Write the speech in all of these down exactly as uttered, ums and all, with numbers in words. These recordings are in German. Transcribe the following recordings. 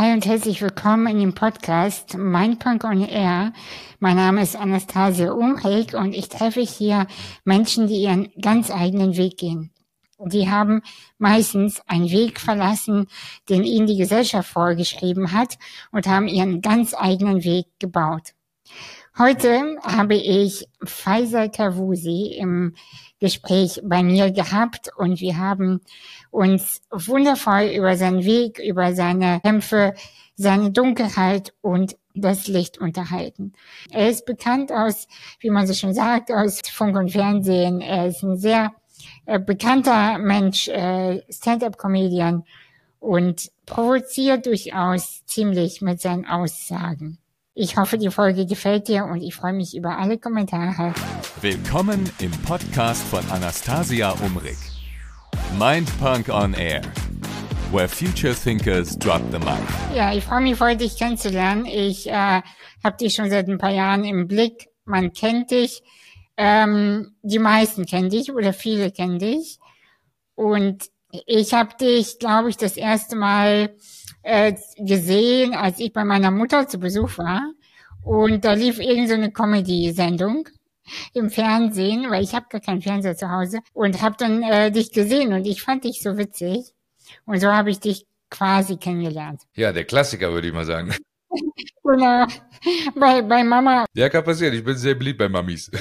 Hi und herzlich willkommen in dem Podcast Mindpunk on Air. Mein Name ist Anastasia Umrig und ich treffe hier Menschen, die ihren ganz eigenen Weg gehen. Die haben meistens einen Weg verlassen, den ihnen die Gesellschaft vorgeschrieben hat und haben ihren ganz eigenen Weg gebaut. Heute habe ich Faisal Kawusi im Gespräch bei mir gehabt und wir haben uns wundervoll über seinen Weg, über seine Kämpfe, seine Dunkelheit und das Licht unterhalten. Er ist bekannt aus, wie man so schon sagt, aus Funk und Fernsehen. Er ist ein sehr äh, bekannter Mensch, äh, Stand-up-Comedian und provoziert durchaus ziemlich mit seinen Aussagen. Ich hoffe, die Folge gefällt dir und ich freue mich über alle Kommentare. Willkommen im Podcast von Anastasia Umrig. Mindpunk on Air, where future thinkers drop the mic. Ja, ich freue mich voll, dich kennenzulernen. Ich äh, habe dich schon seit ein paar Jahren im Blick. Man kennt dich. Ähm, die meisten kennen dich oder viele kennen dich. Und ich habe dich, glaube ich, das erste Mal äh, gesehen, als ich bei meiner Mutter zu Besuch war. Und da lief irgend so eine Comedy-Sendung im Fernsehen, weil ich habe gar keinen Fernseher zu Hause. Und habe dann äh, dich gesehen und ich fand dich so witzig. Und so habe ich dich quasi kennengelernt. Ja, der Klassiker, würde ich mal sagen. Genau. Bei, bei Mama. Ja, kann passieren. Ich bin sehr beliebt bei Mamis.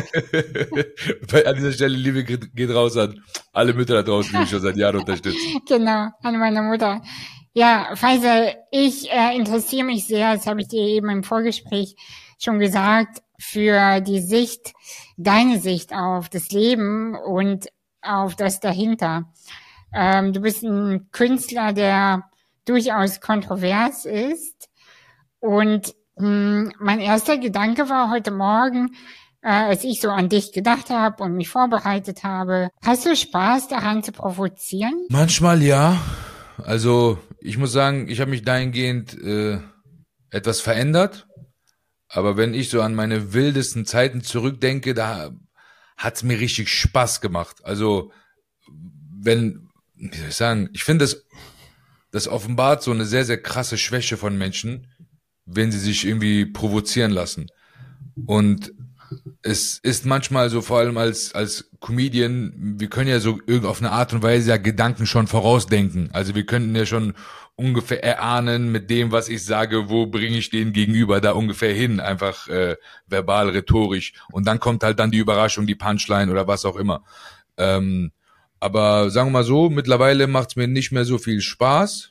bei, an dieser Stelle, Liebe geht, geht raus an alle Mütter da draußen, die mich schon seit Jahren unterstützen. Genau, an meine Mutter. Ja, Faisal, ich äh, interessiere mich sehr, das habe ich dir eben im Vorgespräch schon gesagt, für die Sicht, deine Sicht auf das Leben und auf das dahinter. Ähm, du bist ein Künstler, der durchaus kontrovers ist. Und mh, mein erster Gedanke war heute Morgen, äh, als ich so an dich gedacht habe und mich vorbereitet habe, hast du Spaß daran zu provozieren? Manchmal ja. Also ich muss sagen, ich habe mich dahingehend äh, etwas verändert. Aber wenn ich so an meine wildesten Zeiten zurückdenke, da hat's mir richtig Spaß gemacht. Also wenn, wie soll ich sagen, ich finde, das, das offenbart so eine sehr, sehr krasse Schwäche von Menschen, wenn sie sich irgendwie provozieren lassen. Und es ist manchmal so, vor allem als als Comedian, wir können ja so auf eine Art und Weise ja Gedanken schon vorausdenken. Also wir könnten ja schon ungefähr erahnen mit dem, was ich sage, wo bringe ich den Gegenüber da ungefähr hin, einfach äh, verbal, rhetorisch. Und dann kommt halt dann die Überraschung, die Punchline oder was auch immer. Ähm, aber sagen wir mal so, mittlerweile macht es mir nicht mehr so viel Spaß.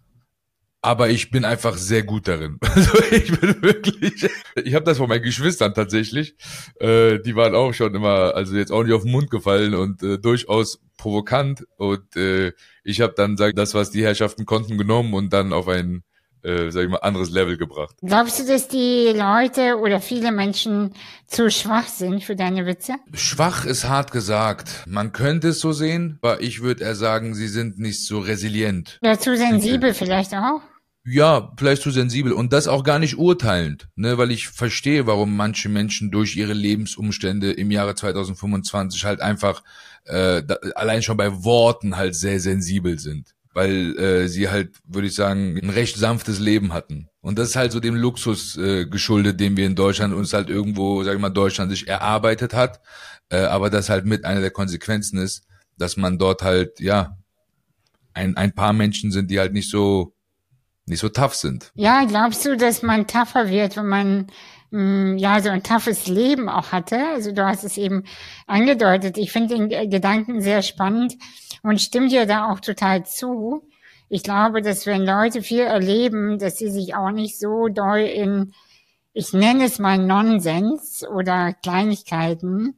Aber ich bin einfach sehr gut darin. Also ich bin wirklich, ich habe das von meinen Geschwistern tatsächlich. Äh, die waren auch schon immer, also jetzt auch nicht auf den Mund gefallen und äh, durchaus provokant. Und äh, ich habe dann, sag, das, was die Herrschaften konnten, genommen und dann auf ein, äh, sag ich mal, anderes Level gebracht. Glaubst du, dass die Leute oder viele Menschen zu schwach sind für deine Witze? Schwach ist hart gesagt. Man könnte es so sehen, aber ich würde eher sagen, sie sind nicht so resilient. Oder zu sensibel vielleicht auch? Ja, vielleicht zu sensibel und das auch gar nicht urteilend, ne, weil ich verstehe, warum manche Menschen durch ihre Lebensumstände im Jahre zwanzig fünfundzwanzig halt einfach äh, da, allein schon bei Worten halt sehr sensibel sind, weil äh, sie halt, würde ich sagen, ein recht sanftes Leben hatten. Und das ist halt so dem Luxus äh, geschuldet, den wir in Deutschland uns halt irgendwo, sag ich mal, Deutschland sich erarbeitet hat, äh, aber das halt mit einer der Konsequenzen ist, dass man dort halt, ja, ein ein paar Menschen sind, die halt nicht so nicht so tough sind. Ja, glaubst du, dass man tougher wird, wenn man mh, ja so ein toughes Leben auch hatte? Also du hast es eben angedeutet. Ich finde den äh, Gedanken sehr spannend und stimme dir da auch total zu. Ich glaube, dass wenn Leute viel erleben, dass sie sich auch nicht so doll in, ich nenne es mal Nonsens oder Kleinigkeiten,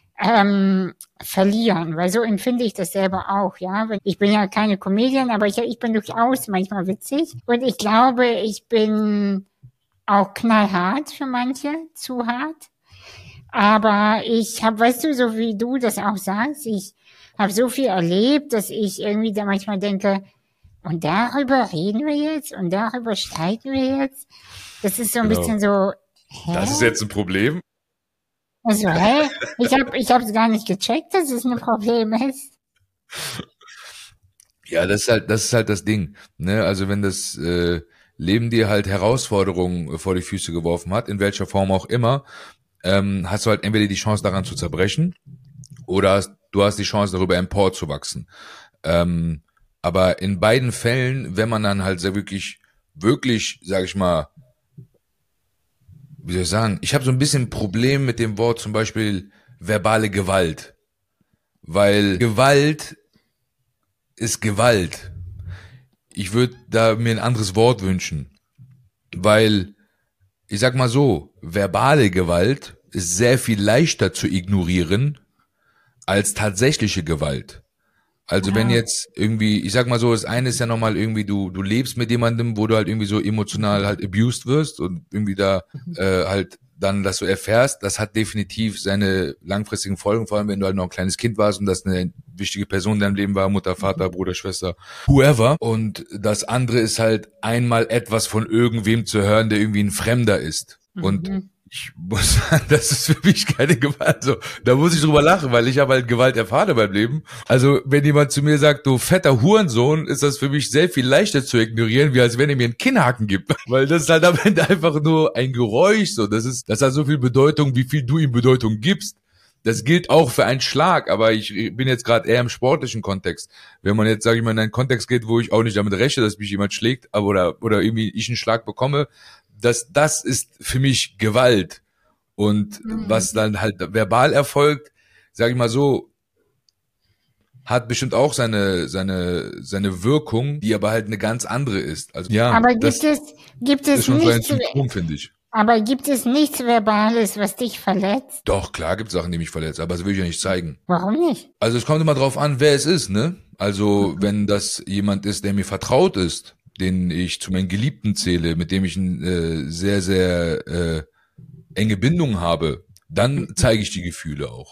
ähm, verlieren, weil so empfinde ich das selber auch, ja. Ich bin ja keine Comedian, aber ich, ich bin durchaus manchmal witzig und ich glaube, ich bin auch knallhart für manche, zu hart, aber ich habe, weißt du, so wie du das auch sagst, ich habe so viel erlebt, dass ich irgendwie da manchmal denke, und darüber reden wir jetzt und darüber streiten wir jetzt. Das ist so ein Genau. bisschen so, hä? Das ist jetzt ein Problem. Also, hä? Ich hab, ich hab's gar nicht gecheckt, dass es ein Problem ist. Ja, das ist halt, das ist halt das Ding, ne? Also wenn das, äh, Leben dir halt Herausforderungen vor die Füße geworfen hat, in welcher Form auch immer, ähm, hast du halt entweder die Chance daran zu zerbrechen oder hast, du hast die Chance darüber emporzuwachsen. Ähm, aber in beiden Fällen, wenn man dann halt sehr wirklich, wirklich, sag ich mal, wie soll ich sagen, ich habe so ein bisschen ein Problem mit dem Wort zum Beispiel verbale Gewalt, weil Gewalt ist Gewalt. Ich würde da mir ein anderes Wort wünschen, weil, ich sag mal so, verbale Gewalt ist sehr viel leichter zu ignorieren als tatsächliche Gewalt. Also ja. Wenn jetzt irgendwie, ich sag mal so, das eine ist ja nochmal irgendwie, du du lebst mit jemandem, wo du halt irgendwie so emotional halt abused wirst und irgendwie da äh, halt dann das so erfährst, das hat definitiv seine langfristigen Folgen, vor allem wenn du halt noch ein kleines Kind warst und das eine wichtige Person in deinem Leben war, Mutter, Vater, Bruder, Schwester, whoever. Und das andere ist halt einmal etwas von irgendwem zu hören, der irgendwie ein Fremder ist. Mhm. Und ich muss sagen, das ist für mich keine Gewalt. Also, da muss ich drüber lachen, weil ich habe halt Gewalt erfahren in meinem Leben. Also, wenn jemand zu mir sagt, du fetter Hurensohn, ist das für mich sehr viel leichter zu ignorieren, wie als wenn er mir einen Kinnhaken gibt. Weil das ist halt am Ende einfach nur ein Geräusch, so. Das ist, das hat so viel Bedeutung, wie viel du ihm Bedeutung gibst. Das gilt auch für einen Schlag, aber ich bin jetzt gerade eher im sportlichen Kontext. Wenn man jetzt, sage ich mal, in einen Kontext geht, wo ich auch nicht damit rechne, dass mich jemand schlägt, aber oder, oder irgendwie ich einen Schlag bekomme, das, das ist für mich Gewalt. Und mhm. was dann halt verbal erfolgt, sage ich mal so, hat bestimmt auch seine, seine, seine Wirkung, die aber halt eine ganz andere ist. Also, ja, aber gibt das es, gibt es ist schon nichts, so ein Symptom, finde ich. Aber gibt es nichts Verbales, was dich verletzt? Doch, klar gibt es Sachen, die mich verletzen, aber das will ich ja nicht zeigen. Warum nicht? Also es kommt immer drauf an, wer es ist, ne? Also mhm. wenn das jemand ist, der mir vertraut ist, den ich zu meinen Geliebten zähle, mit dem ich eine äh, sehr, sehr äh, enge Bindung habe, dann zeige ich die Gefühle auch.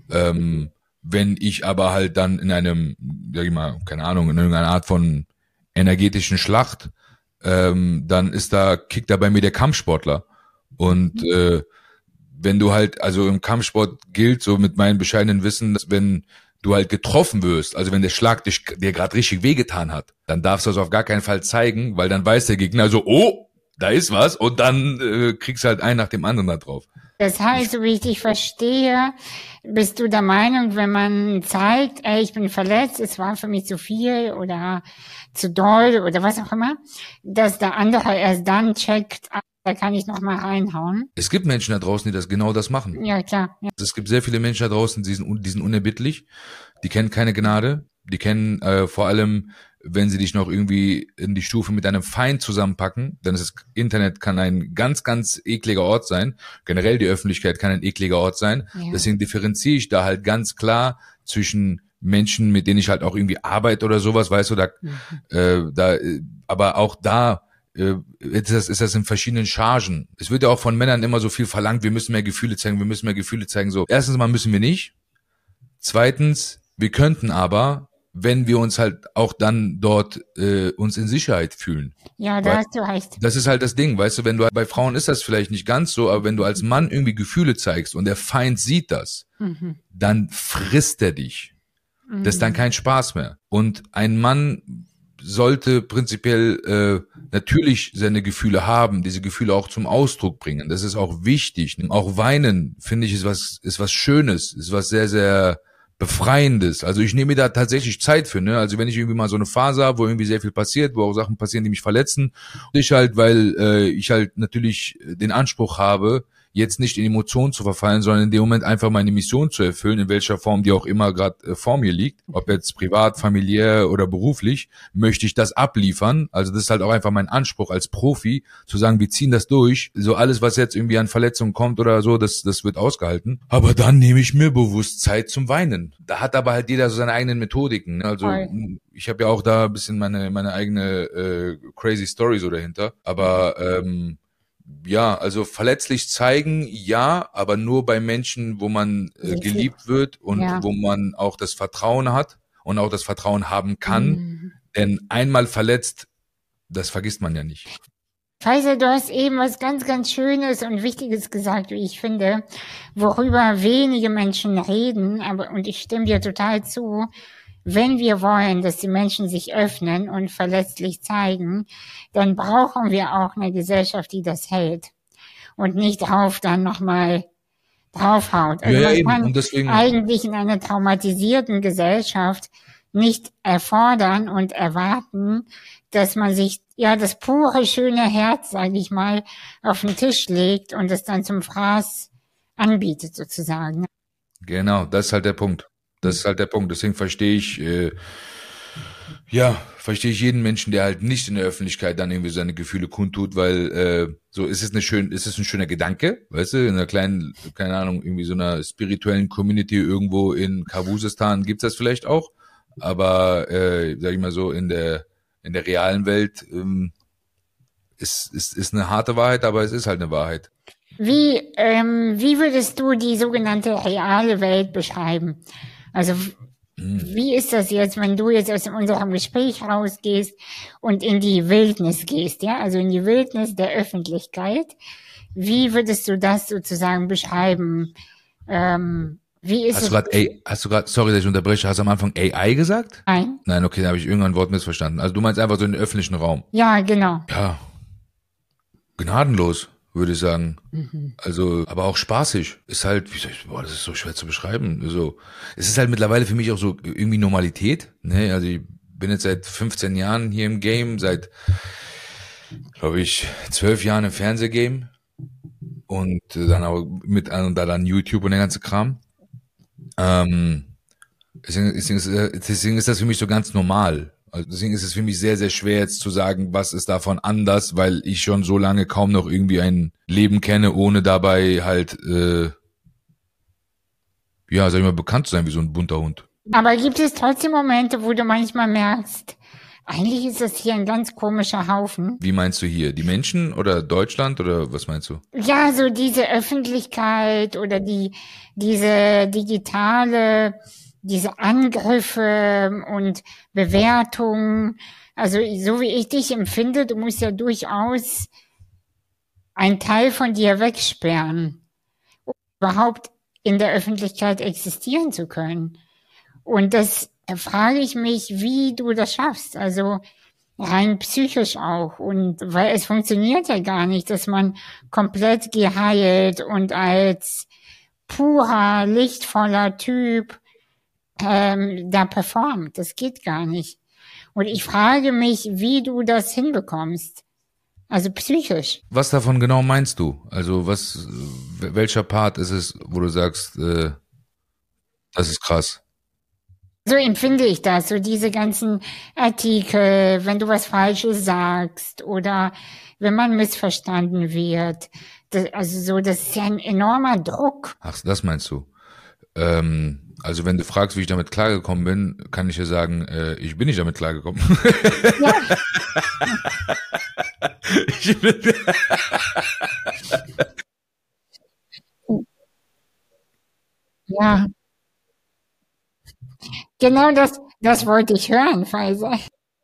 Ähm, wenn ich aber halt dann in einem, sag ich mal, keine Ahnung, in irgendeiner Art von energetischen Schlacht, ähm, dann ist da, kickt da bei mir der Kampfsportler. Und äh, wenn du halt, also im Kampfsport gilt, so mit meinem bescheidenen Wissen, dass wenn du halt getroffen wirst, also wenn der Schlag dich, dir gerade richtig wehgetan hat, dann darfst du das auf gar keinen Fall zeigen, weil dann weiß der Gegner so, oh, da ist was, und dann äh, kriegst du halt einen nach dem anderen da drauf. Das heißt, so wie ich dich verstehe, bist du der Meinung, wenn man zeigt, ey, ich bin verletzt, es war für mich zu viel oder zu doll oder was auch immer, dass der andere erst dann checkt, da kann ich noch mal reinhauen? Es gibt Menschen da draußen, die das genau das machen. Ja, klar. Ja. Es gibt sehr viele Menschen da draußen, die sind, die sind unerbittlich, die kennen keine Gnade, die kennen äh, vor allem, wenn sie dich noch irgendwie in die Stufe mit einem Feind zusammenpacken, dann ist das Internet kann ein ganz, ganz ekliger Ort sein. Generell die Öffentlichkeit kann ein ekliger Ort sein. Ja. Deswegen differenziere ich da halt ganz klar zwischen Menschen, mit denen ich halt auch irgendwie arbeite oder sowas, weißt du, da, mhm. äh, da, aber auch da äh, ist das, ist das in verschiedenen Chargen. Es wird ja auch von Männern immer so viel verlangt, wir müssen mehr Gefühle zeigen, wir müssen mehr Gefühle zeigen. So, erstens mal müssen wir nicht. Zweitens, wir könnten aber, wenn wir uns halt auch dann dort äh, uns in Sicherheit fühlen. Ja, da hast du recht. Das ist halt das Ding, weißt du, wenn du, bei Frauen ist das vielleicht nicht ganz so, aber wenn du als Mann irgendwie Gefühle zeigst und der Feind sieht das, mhm. dann frisst er dich. Mhm. Das ist dann kein Spaß mehr. Und ein Mann sollte prinzipiell äh, natürlich seine Gefühle haben, diese Gefühle auch zum Ausdruck bringen. Das ist auch wichtig. Auch weinen, finde ich, ist was, ist was Schönes, ist was sehr, sehr Befreiendes. Also ich nehme mir da tatsächlich Zeit für, ne? Also wenn ich irgendwie mal so eine Phase habe, wo irgendwie sehr viel passiert, wo auch Sachen passieren, die mich verletzen, ich halt, weil äh, ich halt natürlich den Anspruch habe, jetzt nicht in Emotionen zu verfallen, sondern in dem Moment einfach meine Mission zu erfüllen, in welcher Form die auch immer gerade äh, vor mir liegt, ob jetzt privat, familiär oder beruflich, möchte ich das abliefern. Also das ist halt auch einfach mein Anspruch als Profi, zu sagen, wir ziehen das durch. So alles, was jetzt irgendwie an Verletzungen kommt oder so, das das wird ausgehalten. Aber dann nehme ich mir bewusst Zeit zum Weinen. Da hat aber halt jeder so seine eigenen Methodiken. Also Voll. Ich habe ja auch da ein bisschen meine meine eigene äh, crazy Story so dahinter. Aber ähm, ja, also verletzlich zeigen, ja, aber nur bei Menschen, wo man äh, geliebt wird und ja. wo man auch das Vertrauen hat und auch das Vertrauen haben kann. Mhm. Denn einmal verletzt, das vergisst man ja nicht. Faisal, du hast eben was ganz, ganz Schönes und Wichtiges gesagt, wie ich finde, worüber wenige Menschen reden, aber und ich stimme dir total zu. wenn wir wollen, dass die Menschen sich öffnen und verletzlich zeigen, dann brauchen wir auch eine Gesellschaft, die das hält und nicht drauf dann nochmal draufhaut. Also Ja, ja, man eben. kann Und deswegen, eigentlich in einer traumatisierten Gesellschaft nicht erfordern und erwarten, dass man sich ja das pure, schöne Herz, sage ich mal, auf den Tisch legt und es dann zum Fraß anbietet sozusagen. genau, das ist halt der Punkt. Das ist halt der Punkt. Deswegen verstehe ich, äh, ja, verstehe ich jeden Menschen, der halt nicht in der Öffentlichkeit dann irgendwie seine Gefühle kundtut, weil äh, so ist es eine schön, ist es ein schöner Gedanke, weißt du, in einer kleinen, keine Ahnung, irgendwie so einer spirituellen Community irgendwo in Kabusistan gibt's das vielleicht auch, aber äh, sag ich mal so, in der in der realen Welt ähm, ist ist ist eine harte Wahrheit, aber es ist halt eine Wahrheit. Wie, ähm, wie würdest du die sogenannte reale Welt beschreiben? Also wie ist das jetzt, wenn du jetzt aus unserem Gespräch rausgehst und in die Wildnis gehst, ja, also in die Wildnis der Öffentlichkeit? Wie würdest du das sozusagen beschreiben? Ähm, wie ist Hast es? du gerade, hast du gerade, sorry, dass ich unterbreche, hast du am Anfang A I gesagt? Nein? Nein, okay, da habe ich irgendein Wort missverstanden. Also du meinst einfach so in den öffentlichen Raum. Ja, genau. Ja, gnadenlos, würde ich sagen. Mhm. Also, aber auch spaßig. Ist halt, wie soll ich, boah, das ist so schwer zu beschreiben. So, es ist halt mittlerweile für mich auch so irgendwie Normalität. Ne? Also ich bin jetzt seit fünfzehn Jahren hier im Game, seit, glaube ich, zwölf Jahren im Fernsehgame und dann auch mit an und da dann YouTube und der ganze Kram. Ähm, deswegen, deswegen, ist, deswegen ist das für mich so ganz normal. Also deswegen ist es für mich sehr, sehr schwer jetzt zu sagen, was ist davon anders, weil ich schon so lange kaum noch irgendwie ein Leben kenne, ohne dabei halt, äh, ja, sag ich mal, bekannt zu sein wie so ein bunter Hund. Aber gibt es trotzdem Momente, wo du manchmal merkst, eigentlich ist das hier ein ganz komischer Haufen? Wie meinst du hier? Die Menschen oder Deutschland oder was meinst du? Ja, so diese Öffentlichkeit oder die, diese digitale, diese Angriffe und Bewertungen. Also so wie ich dich empfinde, du musst ja durchaus einen Teil von dir wegsperren, um überhaupt in der Öffentlichkeit existieren zu können. Und das frage ich mich, wie du das schaffst. Also rein psychisch auch. Und weil es funktioniert ja gar nicht, dass man komplett geheilt und als purer, lichtvoller Typ ähm, da performt. Das geht gar nicht. Und ich frage mich, wie du das hinbekommst. Also psychisch. Was davon genau meinst du? Also was, welcher Part ist es, wo du sagst, äh, das ist krass? So empfinde ich das, so diese ganzen Artikel, wenn du was Falsches sagst oder wenn man missverstanden wird. Das, also so, das ist ja ein enormer Druck. Ach, das meinst du? Ähm, also wenn du fragst, wie ich damit klargekommen bin, kann ich dir sagen, äh, ich bin nicht damit klargekommen. Ja. ich bin ja. Genau das, das wollte ich hören, Faisal.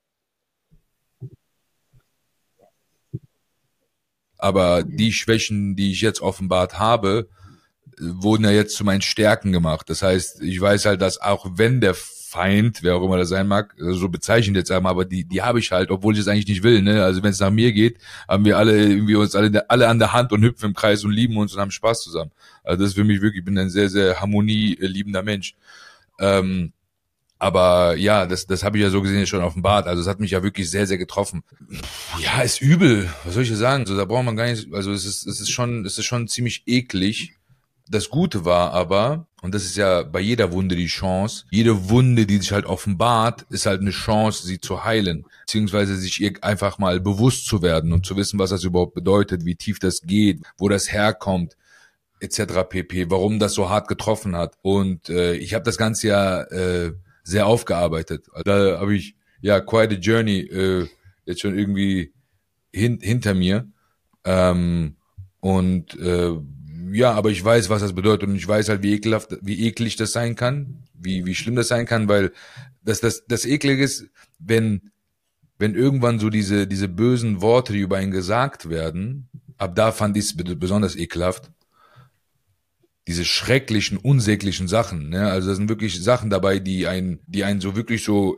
Aber die Schwächen, die ich jetzt offenbart habe, wurden ja jetzt zu meinen Stärken gemacht. Das heißt, ich weiß halt, dass auch wenn der Feind, wer auch immer das sein mag, so bezeichnet jetzt einmal, aber die, die habe ich halt, obwohl ich es eigentlich nicht will, ne? Also wenn es nach mir geht, haben wir alle irgendwie uns alle, alle an der Hand und hüpfen im Kreis und lieben uns und haben Spaß zusammen. Also das ist für mich wirklich, ich bin ein sehr, sehr harmonieliebender Mensch. Ähm, aber ja, das, das habe ich ja so gesehen schon offenbart. Also es hat mich ja wirklich sehr, sehr getroffen. Ja, ist übel. Was soll ich dir sagen? Also da braucht man gar nicht, also es ist, es ist schon, es ist schon ziemlich eklig. Das Gute war aber, und das ist ja bei jeder Wunde die Chance, jede Wunde, die sich halt offenbart, ist halt eine Chance, sie zu heilen, beziehungsweise sich ihr einfach mal bewusst zu werden und zu wissen, was das überhaupt bedeutet, wie tief das geht, wo das herkommt, et cetera pp., warum das so hart getroffen hat. Und äh, ich habe das Ganze ja äh, sehr aufgearbeitet. Da habe ich ja quite a journey äh, jetzt schon irgendwie hin, hinter mir. Ähm, und äh, ja, aber ich weiß, was das bedeutet und ich weiß halt, wie ekelhaft, wie eklig das sein kann, wie wie schlimm das sein kann, weil das das das Eklige ist, wenn wenn irgendwann so diese diese bösen Worte, die über einen gesagt werden, ab da fand ich es besonders ekelhaft. diese schrecklichen, unsäglichen Sachen, ne? Also da sind wirklich Sachen dabei, die einen, die einen so wirklich so,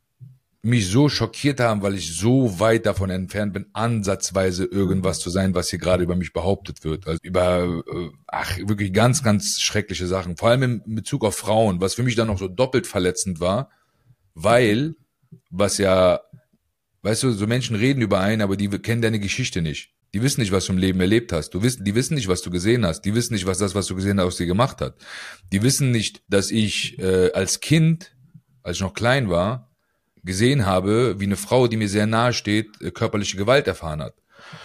mich so schockiert haben, weil ich so weit davon entfernt bin, ansatzweise irgendwas zu sein, was hier gerade über mich behauptet wird. Also über, äh, ach, wirklich ganz, ganz schreckliche Sachen. Vor allem in Bezug auf Frauen, was für mich dann noch so doppelt verletzend war, weil, was ja, weißt du, so Menschen reden über einen, aber die kennen deine Geschichte nicht. Die wissen nicht, was du im Leben erlebt hast. Du wissen, die wissen nicht, was du gesehen hast. Die wissen nicht, was das, was du gesehen hast, aus dir gemacht hat. Die wissen nicht, dass ich äh, als Kind, als ich noch klein war, gesehen habe, wie eine Frau, die mir sehr nahe steht, äh, körperliche Gewalt erfahren hat.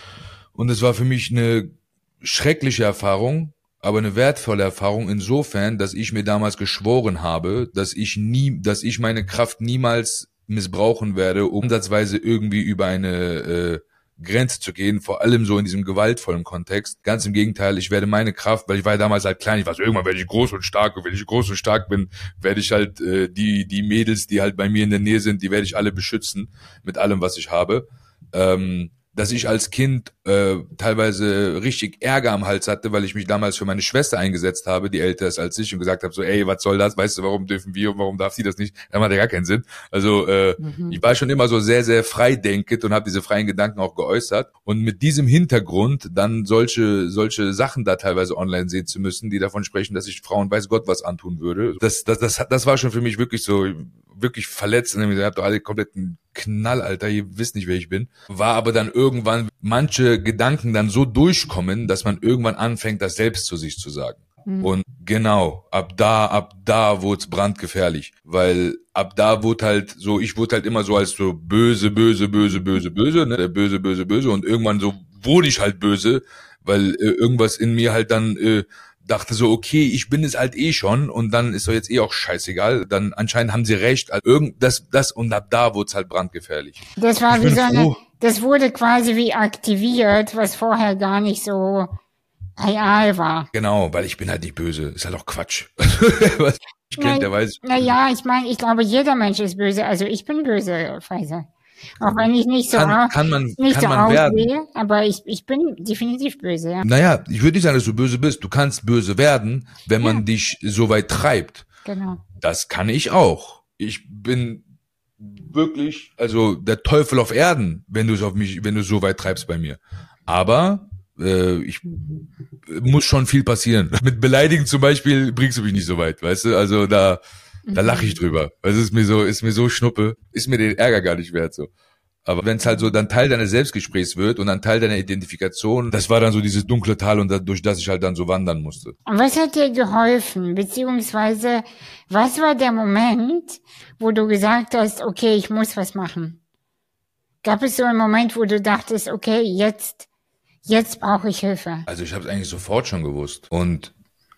Und es war für mich eine schreckliche Erfahrung, aber eine wertvolle Erfahrung insofern, dass ich mir damals geschworen habe, dass ich nie, dass ich meine Kraft niemals missbrauchen werde, um ansatzweise irgendwie über eine äh, Grenze zu gehen, vor allem so in diesem gewaltvollen Kontext. Ganz im Gegenteil, ich werde meine Kraft, weil ich war ja damals halt klein, ich war so, irgendwann werde ich groß und stark, und wenn ich groß und stark bin, werde ich halt äh, die die Mädels, die halt bei mir in der Nähe sind, die werde ich alle beschützen mit allem, was ich habe. Ähm, dass ich als Kind äh, teilweise richtig Ärger am Hals hatte, weil ich mich damals für meine Schwester eingesetzt habe, die älter ist als ich, und gesagt habe so, ey, was soll das? Weißt du, warum dürfen wir und warum darf sie das nicht? Das macht ja gar keinen Sinn. Also äh, mhm. ich war schon immer so sehr, sehr freidenkend und habe diese freien Gedanken auch geäußert. Und mit diesem Hintergrund dann solche solche Sachen da teilweise online sehen zu müssen, die davon sprechen, dass ich Frauen weiß Gott was antun würde. Das das das das war schon für mich wirklich so wirklich verletzt. Und ihr habt doch alle kompletten Knall, Alter, ihr wisst nicht, wer ich bin. War aber dann irgendwann manche Gedanken dann so durchkommen, dass man irgendwann anfängt, das selbst zu sich zu sagen. Mhm. Und genau, ab da, ab da wurde es brandgefährlich. Weil ab da wurde halt so, ich wurde halt immer so als so böse, böse, böse, böse, böse, ne, der böse, böse, böse. Und irgendwann so wurde ich halt böse, weil äh, irgendwas in mir halt dann äh, dachte so, okay, ich bin es halt eh schon, und dann ist doch jetzt eh auch scheißegal. Dann anscheinend haben sie recht. Also irgend das, das und ab da wurde es halt brandgefährlich. Das war ich wie so eine, das wurde quasi wie aktiviert, was vorher gar nicht so real war. Genau, weil ich bin halt nicht böse. Ist halt auch Quatsch. Was ich kenn, na, der weiß. Naja, ich meine, ich glaube, jeder Mensch ist böse. Also ich bin böse, Faisal. Auch wenn ich nicht so, kann, kann man, nicht kann so man werden. Aussehe, aber ich, ich bin definitiv böse, ja. Naja, ich würde nicht sagen, dass du böse bist. Du kannst böse werden, wenn man ja. dich so weit treibt. Genau. Das kann ich auch. Ich bin wirklich, also der Teufel auf Erden, wenn du es auf mich, wenn du so weit treibst bei mir. Aber äh, ich muss schon viel passieren. Mit Beleidigen zum Beispiel bringst du mich nicht so weit, weißt du? Also da Da lache ich drüber. Also es ist mir so, ist mir so Schnuppe, ist mir den Ärger gar nicht wert so. Aber wenn es halt so dann Teil deines Selbstgesprächs wird und dann Teil deiner Identifikation, das war dann so dieses dunkle Tal, und durch das ich halt dann so wandern musste. Und was hat dir geholfen? Beziehungsweise, was war der Moment, wo du gesagt hast, okay, ich muss was machen? Gab es so einen Moment, wo du dachtest, okay, jetzt, jetzt brauche ich Hilfe? Also ich habe es eigentlich sofort schon gewusst. Und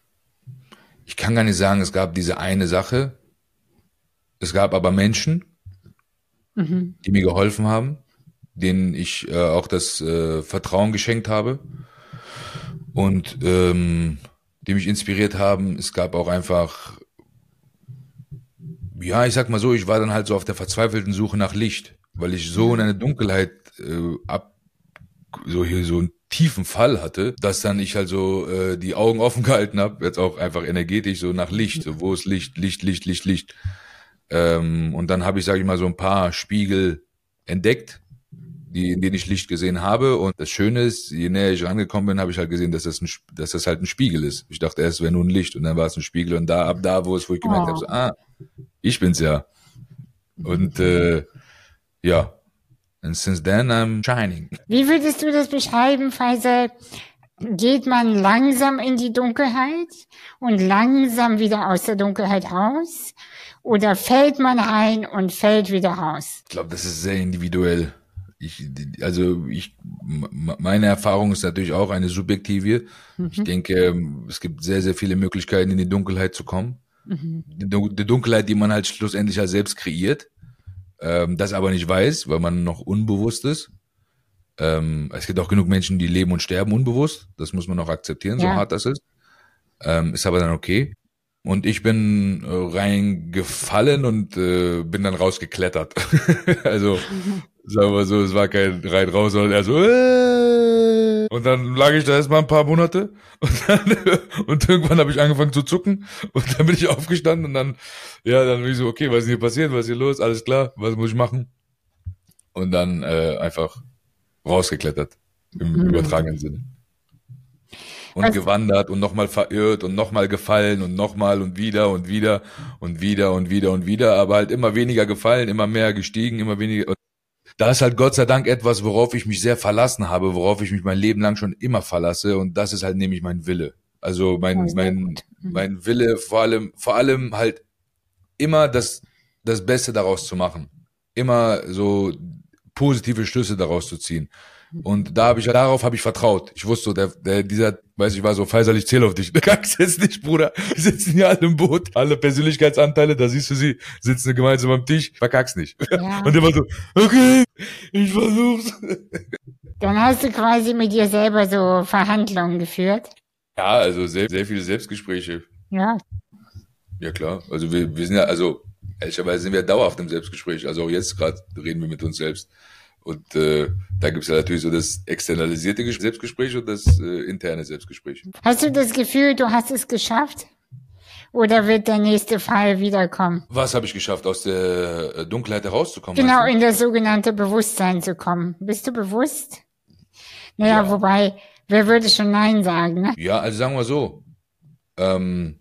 ich kann gar nicht sagen, es gab diese eine Sache. Es gab aber Menschen, mhm. die mir geholfen haben, denen ich äh, auch das äh, Vertrauen geschenkt habe und ähm, die mich inspiriert haben. Es gab auch einfach, ja, ich sag mal so, ich war dann halt so auf der verzweifelten Suche nach Licht, weil ich so in eine Dunkelheit äh, ab, so hier so ein tiefen Fall hatte, dass dann ich halt so äh, die Augen offen gehalten habe, jetzt auch einfach energetisch so nach Licht, so wo ist Licht, Licht, Licht, Licht, Licht. Ähm, und dann habe ich, sage ich mal, so ein paar Spiegel entdeckt, die, in denen ich Licht gesehen habe. Und das Schöne ist, je näher ich rangekommen bin, habe ich halt gesehen, dass das, ein, dass das halt ein Spiegel ist. Ich dachte erst, es wäre nur ein Licht, und dann war es ein Spiegel, und da ab da, wo es, wo ich gemerkt oh. habe, so, ah, ich bin's ja. Und äh, ja. And since then I'm shining. Wie würdest du das beschreiben, Faisal? Geht man langsam in die Dunkelheit und langsam wieder aus der Dunkelheit raus? Oder fällt man rein und fällt wieder raus? Ich glaube, das ist sehr individuell. Ich, also ich, meine Erfahrung ist natürlich auch eine subjektive. Mhm. Ich denke, es gibt sehr, sehr viele Möglichkeiten, in die Dunkelheit zu kommen. Mhm. Die, die Dunkelheit, die man halt schlussendlich halt selbst kreiert. Ähm, das aber nicht weiß, weil man noch unbewusst ist. Ähm, es gibt auch genug Menschen, die leben und sterben unbewusst. Das muss man auch akzeptieren, ja. So hart das ist. Ähm, ist aber dann okay. Und ich bin äh, reingefallen und äh, bin dann rausgeklettert. Also, mhm. sagen wir so, es war kein rein raus, sondern eher so, äh, Und dann lag ich da erstmal ein paar Monate und dann, und irgendwann habe ich angefangen zu zucken und dann bin ich aufgestanden und dann, ja, dann bin ich so, okay, was ist hier passiert, was ist hier los, alles klar, was muss ich machen? Und dann äh, einfach rausgeklettert, im mhm. übertragenen Sinne. Und also, gewandert und nochmal verirrt und nochmal gefallen und nochmal und wieder und wieder und wieder und wieder und wieder, aber halt immer weniger gefallen, immer mehr gestiegen, immer weniger. Und da ist halt Gott sei Dank etwas, worauf ich mich sehr verlassen habe, worauf ich mich mein Leben lang schon immer verlasse, und das ist halt nämlich mein Wille. Also mein mein mein Wille, vor allem vor allem halt immer das das Beste daraus zu machen, immer so positive Schlüsse daraus zu ziehen. Und da habe ich darauf habe ich vertraut. Ich wusste, der, der dieser, weiß ich, war so, Faisal, ich zähle auf dich. Du kannst jetzt nicht, Bruder. Wir sitzen hier alle im Boot, alle Persönlichkeitsanteile, da siehst du sie, sitzen gemeinsam am Tisch, verkack's nicht. Ja. Und der war so, okay, ich versuch's. Dann hast du quasi mit dir selber so Verhandlungen geführt. Ja, also sehr, sehr viele Selbstgespräche. Ja. Ja klar. Also wir, wir sind ja, also ehrlicherweise sind wir dauerhaft im Selbstgespräch. Also auch jetzt gerade reden wir mit uns selbst. Und äh, da gibt's ja natürlich so das externalisierte Selbstgespräch und das äh, interne Selbstgespräch. Hast du das Gefühl, du hast es geschafft? Oder wird der nächste Fall wiederkommen? Was habe ich geschafft, aus der Dunkelheit herauszukommen? Genau, in das sogenannte Bewusstsein zu kommen. Bist du bewusst? Naja, ja. Wobei, wer würde schon Nein sagen, ne? Ja, also sagen wir so, ähm,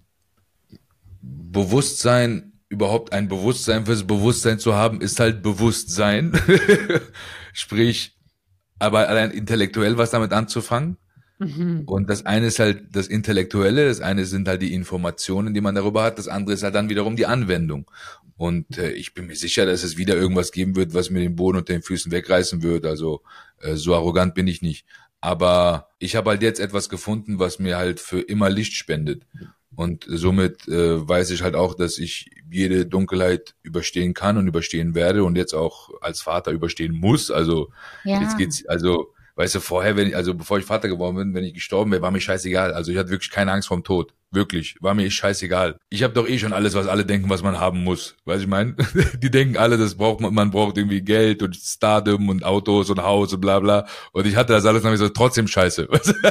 Bewusstsein, überhaupt ein Bewusstsein fürs Bewusstsein zu haben, ist halt Bewusstsein. Sprich, aber allein intellektuell was damit anzufangen. Mhm. Und das eine ist halt das Intellektuelle, das eine sind halt die Informationen, die man darüber hat, das andere ist halt dann wiederum die Anwendung. Und äh, ich bin mir sicher, dass es wieder irgendwas geben wird, was mir den Boden unter den Füßen wegreißen wird. Also äh, so arrogant bin ich nicht. Aber ich habe halt jetzt etwas gefunden, was mir halt für immer Licht spendet. Und somit äh, weiß ich halt auch, dass ich jede Dunkelheit überstehen kann und überstehen werde und jetzt auch als Vater überstehen muss. Also ja. Jetzt geht's, also weißt du, vorher, wenn ich, also bevor ich Vater geworden bin, wenn ich gestorben wäre, war mir scheißegal. Also ich hatte wirklich keine Angst vorm Tod. Wirklich, war mir scheißegal. Ich habe doch eh schon alles, was alle denken, was man haben muss. Weißt du, ich meine? Die denken alle, das braucht man, man braucht irgendwie Geld und Stardom und Autos und Haus und bla bla. Und ich hatte das alles, dann habe ich so, trotzdem scheiße.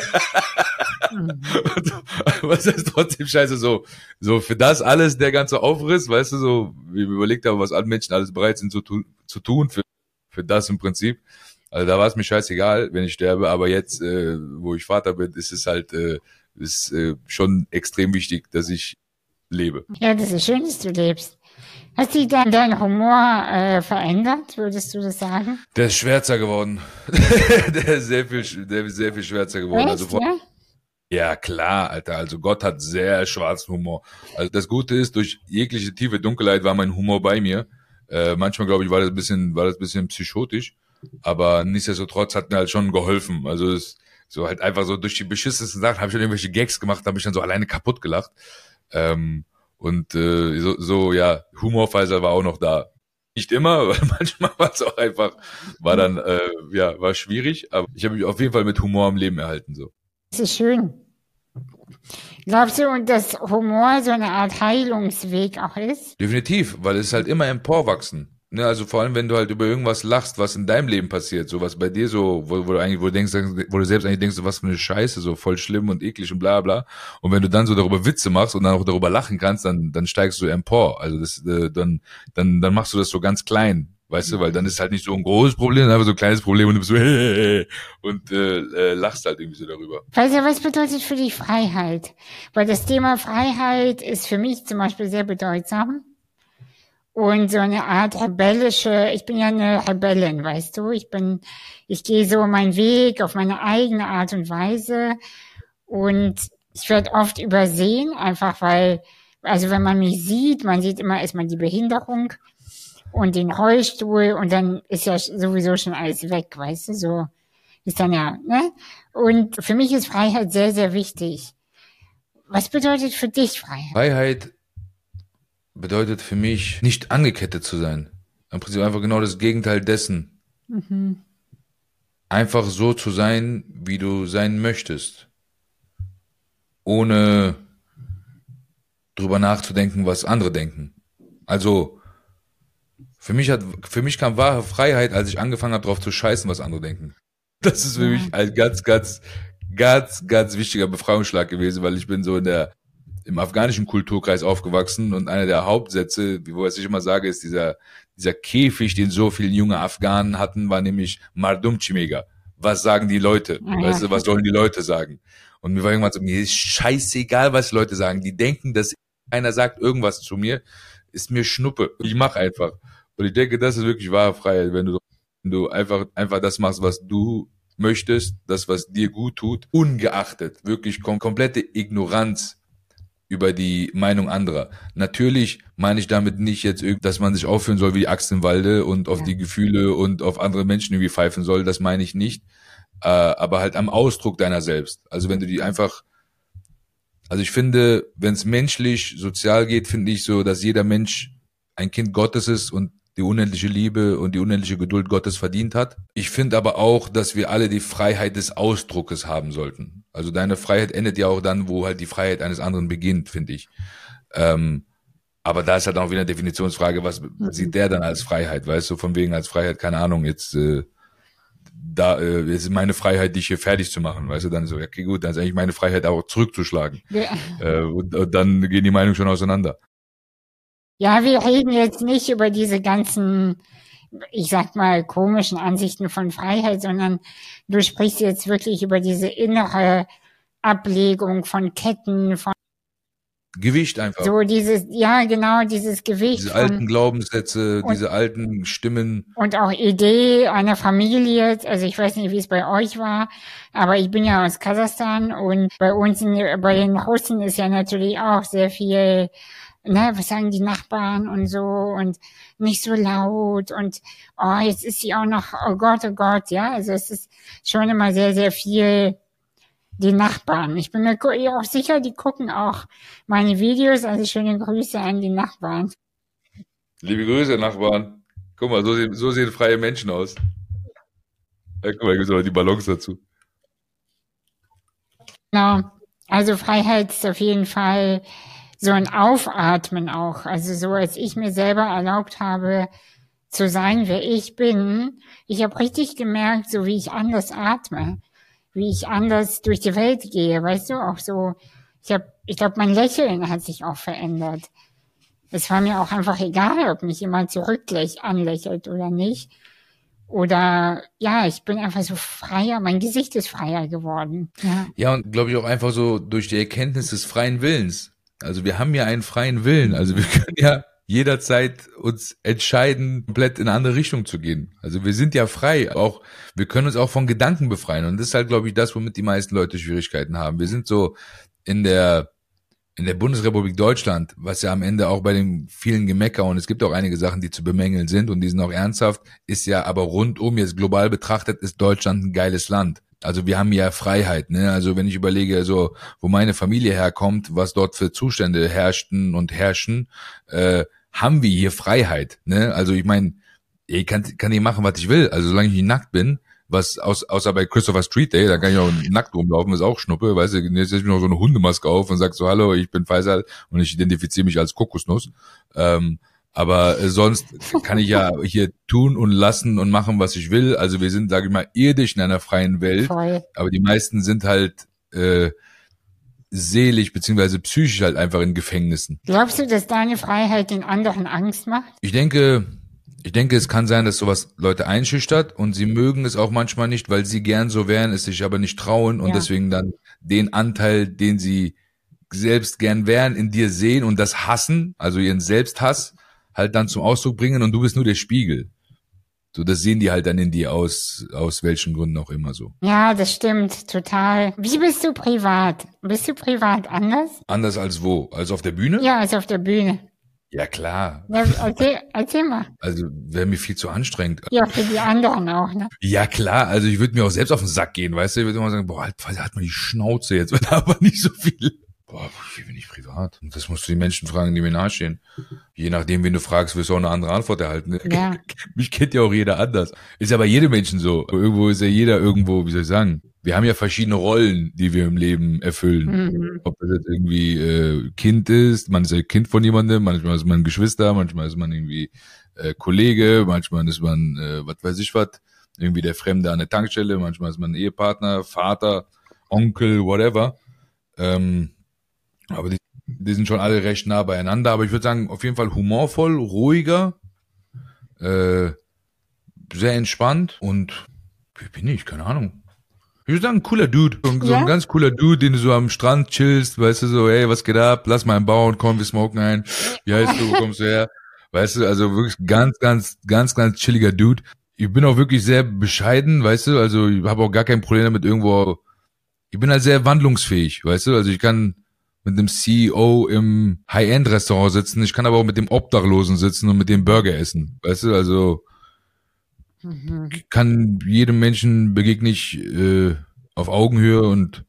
Was heißt trotzdem scheiße? So, so für das alles, der ganze Aufriss, weißt du, so, wie ich mir überlegt habe, was alle Menschen alles bereit sind zu tun, zu tun für, für das im Prinzip. Also da war es mir scheißegal, wenn ich sterbe, aber jetzt, äh, wo ich Vater bin, ist es halt, äh, ist äh, schon extrem wichtig, dass ich lebe. Ja, das ist schön, dass du lebst. Hat sich dann dein Humor äh, verändert, würdest du das sagen? Der ist schwärzer geworden. Der ist sehr viel, der ist sehr viel schwärzer geworden. Echt, also vor, ja? Ja, klar, Alter. Also Gott hat sehr schwarzen Humor. Also das Gute ist, durch jegliche tiefe Dunkelheit war mein Humor bei mir. Äh, manchmal, glaube ich, war das ein bisschen, war das ein bisschen psychotisch. Aber nichtsdestotrotz hat mir halt schon geholfen. Also es, so halt einfach so durch die beschissensten Sachen habe ich schon irgendwelche Gags gemacht, habe ich dann so alleine kaputt gelacht. Ähm, und äh, so, so, ja, Humorphaser war auch noch da. Nicht immer, weil manchmal war es auch einfach, war dann, äh, ja, war schwierig. Aber ich habe mich auf jeden Fall mit Humor am Leben erhalten, so. Das ist schön. Glaubst du, dass Humor so eine Art Heilungsweg auch ist? Definitiv, weil es halt immer emporwachsen. Ne, also vor allem, wenn du halt über irgendwas lachst, was in deinem Leben passiert, so was bei dir so, wo, wo du eigentlich, wo du denkst, wo du selbst eigentlich denkst, so was für eine Scheiße, so voll schlimm und eklig und bla bla. Und wenn du dann so darüber Witze machst und dann auch darüber lachen kannst, dann dann steigst du empor. Also das, äh, dann dann dann machst du das so ganz klein, weißt du, weil dann ist halt nicht so ein großes Problem, sondern einfach so ein kleines Problem und du bist so hey, und äh, äh, lachst halt irgendwie so darüber. Weißt du, was bedeutet für dich Freiheit? Weil das Thema Freiheit ist für mich zum Beispiel sehr bedeutsam. Und so eine Art rebellische, ich bin ja eine Rebellin, weißt du, ich bin, ich gehe so meinen Weg auf meine eigene Art und Weise und ich werde oft übersehen, einfach weil, also wenn man mich sieht, man sieht immer erstmal die Behinderung und den Rollstuhl und dann ist ja sowieso schon alles weg, weißt du, so ist dann ja, ne? Und für mich ist Freiheit sehr, sehr wichtig. Was bedeutet für dich Freiheit? Freiheit bedeutet für mich, nicht angekettet zu sein. Im Prinzip einfach genau das Gegenteil dessen. Mhm. Einfach so zu sein, wie du sein möchtest. Ohne drüber nachzudenken, was andere denken. Also, für mich hat, für mich kam wahre Freiheit, als ich angefangen habe, drauf zu scheißen, was andere denken. Das ist für mich ein ganz, ganz, ganz, ganz wichtiger Befreiungsschlag gewesen, weil ich bin so in der, im afghanischen Kulturkreis aufgewachsen und einer der Hauptsätze, wie wo ich immer sage, ist dieser, dieser Käfig, den so viele junge Afghanen hatten, war nämlich Mardum Chimega. Was sagen die Leute? Ja. Weißt du, was sollen die Leute sagen? Und mir war irgendwann so, mir ist scheißegal, was die Leute sagen. Die denken, dass einer sagt irgendwas zu mir, ist mir Schnuppe. Ich mache einfach. Und ich denke, das ist wirklich wahre Freiheit, wenn du, wenn du einfach, einfach das machst, was du möchtest, das, was dir gut tut, ungeachtet, wirklich kom- komplette Ignoranz über die Meinung anderer. Natürlich meine ich damit nicht jetzt, dass man sich aufführen soll wie die Axt im Walde und auf ja. die Gefühle und auf andere Menschen irgendwie pfeifen soll, das meine ich nicht. Äh, aber halt am Ausdruck deiner selbst. Also wenn du die einfach, also ich finde, wenn es menschlich, sozial geht, finde ich so, dass jeder Mensch ein Kind Gottes ist und die unendliche Liebe und die unendliche Geduld Gottes verdient hat. Ich finde aber auch, dass wir alle die Freiheit des Ausdruckes haben sollten. Also deine Freiheit endet ja auch dann, wo halt die Freiheit eines anderen beginnt, finde ich. Ähm, aber da ist halt auch wieder eine Definitionsfrage, was mhm. sieht der dann als Freiheit, weißt du, von wegen als Freiheit, keine Ahnung, jetzt äh, da äh, ist meine Freiheit, dich hier fertig zu machen, weißt du, dann so, okay gut, dann ist eigentlich meine Freiheit auch zurückzuschlagen. Ja. Äh, und, und dann gehen die Meinungen schon auseinander. Ja, wir reden jetzt nicht über diese ganzen, ich sag mal, komischen Ansichten von Freiheit, sondern du sprichst jetzt wirklich über diese innere Ablegung von Ketten, von Gewicht einfach. So dieses, ja genau, dieses Gewicht. Diese alten von, Glaubenssätze, und, diese alten Stimmen. Und auch Idee einer Familie, also ich weiß nicht, wie es bei euch war, aber ich bin ja aus Kasachstan und bei uns, in, bei den Russen ist ja natürlich auch sehr viel, ne, was sagen die Nachbarn und so und nicht so laut und oh, jetzt ist sie auch noch, oh Gott, oh Gott, ja, also es ist schon immer sehr, sehr viel die Nachbarn. Ich bin mir auch sicher, die gucken auch meine Videos, also schöne Grüße an die Nachbarn. Liebe Grüße, Nachbarn. Guck mal, so sehen, so sehen freie Menschen aus. Ja, guck mal, gibt es aber die Ballons dazu. Genau, also Freiheit ist auf jeden Fall so ein Aufatmen auch. Also so, als ich mir selber erlaubt habe, zu sein, wer ich bin. Ich habe richtig gemerkt, so wie ich anders atme, wie ich anders durch die Welt gehe, weißt du, auch so, ich habe, ich glaube, mein Lächeln hat sich auch verändert. Es war mir auch einfach egal, ob mich jemand zurücklächelt, anlächelt oder nicht. Oder, ja, ich bin einfach so freier, mein Gesicht ist freier geworden. Ja, ja und glaube ich auch einfach so durch die Erkenntnis des freien Willens. Also wir haben ja einen freien Willen, also wir können ja jederzeit uns entscheiden, komplett in eine andere Richtung zu gehen. Also wir sind ja frei, auch wir können uns auch von Gedanken befreien und das ist halt, glaube ich, das, womit die meisten Leute Schwierigkeiten haben. Wir sind so in der in der Bundesrepublik Deutschland, was ja am Ende auch bei den vielen Gemecker und es gibt auch einige Sachen, die zu bemängeln sind und die sind auch ernsthaft, ist ja aber rundum jetzt global betrachtet, ist Deutschland ein geiles Land. Also wir haben ja Freiheit, ne? Also wenn ich überlege, so wo meine Familie herkommt, was dort für Zustände herrschten und herrschen, äh, haben wir hier Freiheit, ne? Also ich meine, ich kann kann ich machen, was ich will. Also solange ich nicht nackt bin, was aus, außer bei Christopher Street Day, da kann ich auch nackt rumlaufen, ist auch Schnuppe, weißt du, jetzt setze ich mir noch so eine Hundemaske auf und sag so, hallo, ich bin Faisal und ich identifiziere mich als Kokosnuss. Ähm, aber äh, sonst kann ich ja hier tun und lassen und machen, was ich will. Also wir sind, sage ich mal, irdisch in einer freien Welt, Voll. Aber die meisten sind halt äh, seelisch beziehungsweise psychisch halt einfach in Gefängnissen. Glaubst du, dass deine Freiheit den anderen Angst macht? Ich denke, ich denke, es kann sein, dass sowas Leute einschüchtert und sie mögen es auch manchmal nicht, weil sie gern so wären, es sich aber nicht trauen und ja. deswegen dann den Anteil, den sie selbst gern wären, in dir sehen und das hassen, also ihren Selbsthass, halt dann zum Ausdruck bringen und du bist nur der Spiegel. So, das sehen die halt dann in dir aus, aus welchen Gründen auch immer so. Ja, das stimmt, total. Wie bist du privat? Bist du privat anders? Anders als wo? Als auf der Bühne? Ja, als auf der Bühne. Ja, klar. Ja, erzähl, erzähl mal. Also, wäre mir viel zu anstrengend. Ja, für die anderen auch, ne? Ja, klar. Also, ich würde mir auch selbst auf den Sack gehen, weißt du? Ich würde immer sagen, boah, halt, halt mal die Schnauze jetzt, aber nicht so viel. Boah, wie bin ich privat? Und das musst du die Menschen fragen, die mir nahestehen. Je nachdem, wen du fragst, wirst du auch eine andere Antwort erhalten. Ja. Mich kennt ja auch jeder anders. Ist ja bei jedem Menschen so. Irgendwo ist ja jeder irgendwo, wie soll ich sagen? Wir haben ja verschiedene Rollen, die wir im Leben erfüllen. Mhm. Ob das jetzt irgendwie äh, Kind ist, man ist ja Kind von jemandem, manchmal ist man Geschwister, manchmal ist man irgendwie äh, Kollege, manchmal ist man, äh, was weiß ich was, irgendwie der Fremde an der Tankstelle, manchmal ist man Ehepartner, Vater, Onkel, whatever. Ähm, aber die, die sind schon alle recht nah beieinander. Aber ich würde sagen, auf jeden Fall humorvoll, ruhiger, äh, sehr entspannt und wie bin ich? Keine Ahnung. Ich würde sagen, ein cooler Dude. So, ja? so ein ganz cooler Dude, den du so am Strand chillst, weißt du, so, hey, was geht ab? Lass mal einen bauen, komm, wir smoken ein. Wie heißt du, wo kommst du her? Weißt du, also wirklich ganz, ganz, ganz, ganz chilliger Dude. Ich bin auch wirklich sehr bescheiden, weißt du, also ich habe auch gar kein Problem damit irgendwo, ich bin halt sehr wandlungsfähig, weißt du, also ich kann mit dem C E O im High-End-Restaurant sitzen, ich kann aber auch mit dem Obdachlosen sitzen und mit dem Burger essen, weißt du, also ich kann jedem Menschen begegne ich äh, auf Augenhöhe und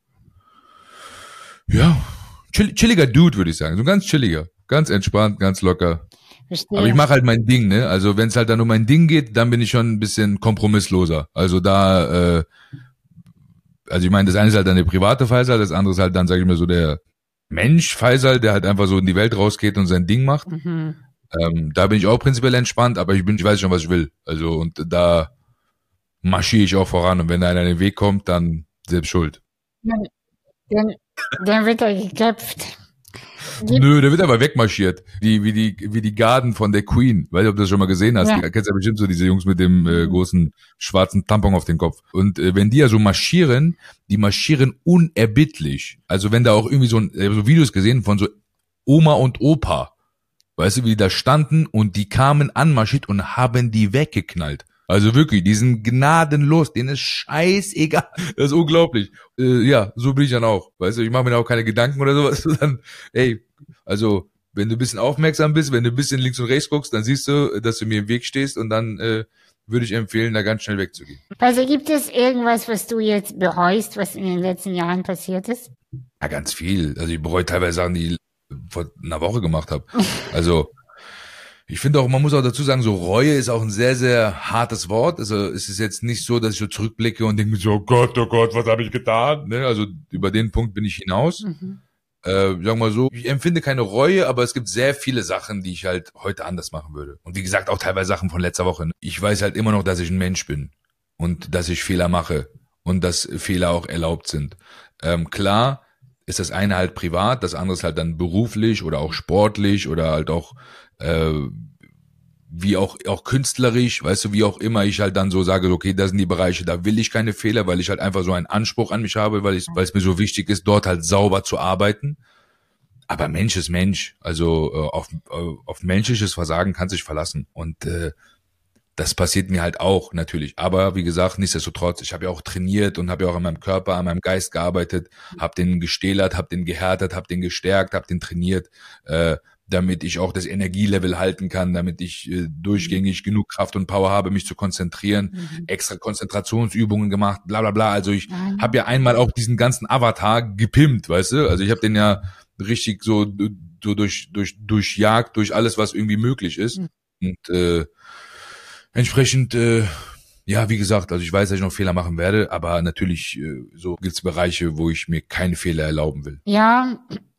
ja, chill, chilliger Dude, würde ich sagen. So ganz chilliger, ganz entspannt, ganz locker. Verstehe. Aber ich mache halt mein Ding, ne? Also wenn es halt dann um mein Ding geht, dann bin ich schon ein bisschen kompromissloser. Also da, äh, also ich meine, das eine ist halt dann der private Faisal, das andere ist halt dann, sage ich mal, so der Mensch Faisal, der halt einfach so in die Welt rausgeht und sein Ding macht. Mhm. Ähm, da bin ich auch prinzipiell entspannt, aber ich bin, ich weiß schon, was ich will. Also, und da marschiere ich auch voran. Und wenn da einer in den Weg kommt, dann selbst schuld. Dann, dann, dann wird er geköpft. Nö, der wird aber wegmarschiert. Die, wie die, wie die Garden von der Queen. Weiß nicht, ob du das schon mal gesehen hast. Ja. Du kennst ja bestimmt so diese Jungs mit dem äh, großen schwarzen Tampon auf dem Kopf. Und äh, wenn die ja so marschieren, die marschieren unerbittlich. Also wenn da auch irgendwie so, ein, äh, so Videos gesehen von so Oma und Opa. Weißt du, wie die da standen und die kamen anmarschiert und haben die weggeknallt. Also wirklich, die sind gnadenlos, denen ist scheißegal. Das ist unglaublich. Äh, ja, so bin ich dann auch. Weißt du, ich mache mir da auch keine Gedanken oder sowas. Dann, ey, also, wenn du ein bisschen aufmerksam bist, wenn du ein bisschen links und rechts guckst, dann siehst du, dass du mir im Weg stehst und dann äh, würde ich empfehlen, da ganz schnell wegzugehen. Also gibt es irgendwas, was du jetzt bereust, was in den letzten Jahren passiert ist? Ja, ganz viel. Also ich bereue teilweise Sachen, die vor einer Woche gemacht habe. Also ich finde auch, man muss auch dazu sagen, so Reue ist auch ein sehr, sehr hartes Wort. Also es ist jetzt nicht so, dass ich so zurückblicke und denke mir so, oh Gott, oh Gott, was habe ich getan? Ne? Also über den Punkt bin ich hinaus. Mhm. Äh, sagen wir mal so, ich empfinde keine Reue, aber es gibt sehr viele Sachen, die ich halt heute anders machen würde. Und wie gesagt, auch teilweise Sachen von letzter Woche. Ich weiß halt immer noch, dass ich ein Mensch bin und dass ich Fehler mache und dass Fehler auch erlaubt sind. Ähm, klar, ist das eine halt privat, das andere ist halt dann beruflich oder auch sportlich oder halt auch äh, wie auch auch künstlerisch, weißt du, wie auch immer ich halt dann so sage, okay, das sind die Bereiche, da will ich keine Fehler, weil ich halt einfach so einen Anspruch an mich habe, weil ich, weil es mir so wichtig ist, dort halt sauber zu arbeiten. Aber Mensch ist Mensch, also äh, auf äh, auf menschliches Versagen kann sich verlassen und äh, das passiert mir halt auch natürlich, aber wie gesagt, nichtsdestotrotz, ich habe ja auch trainiert und habe ja auch an meinem Körper, an meinem Geist gearbeitet, habe den gestählert, habe den gehärtet, habe den gestärkt, habe den trainiert, äh, damit ich auch das Energielevel halten kann, damit ich äh, durchgängig genug Kraft und Power habe, mich zu konzentrieren, mhm. extra Konzentrationsübungen gemacht, bla bla bla, also ich mhm. habe ja einmal auch diesen ganzen Avatar gepimpt, weißt du, also ich habe den ja richtig so, so durch, durch, durchjagt, durch alles, was irgendwie möglich ist mhm. und äh, entsprechend, äh, ja, wie gesagt, also ich weiß, dass ich noch Fehler machen werde, aber natürlich äh, so gibt's Bereiche, wo ich mir keine Fehler erlauben will. Ja,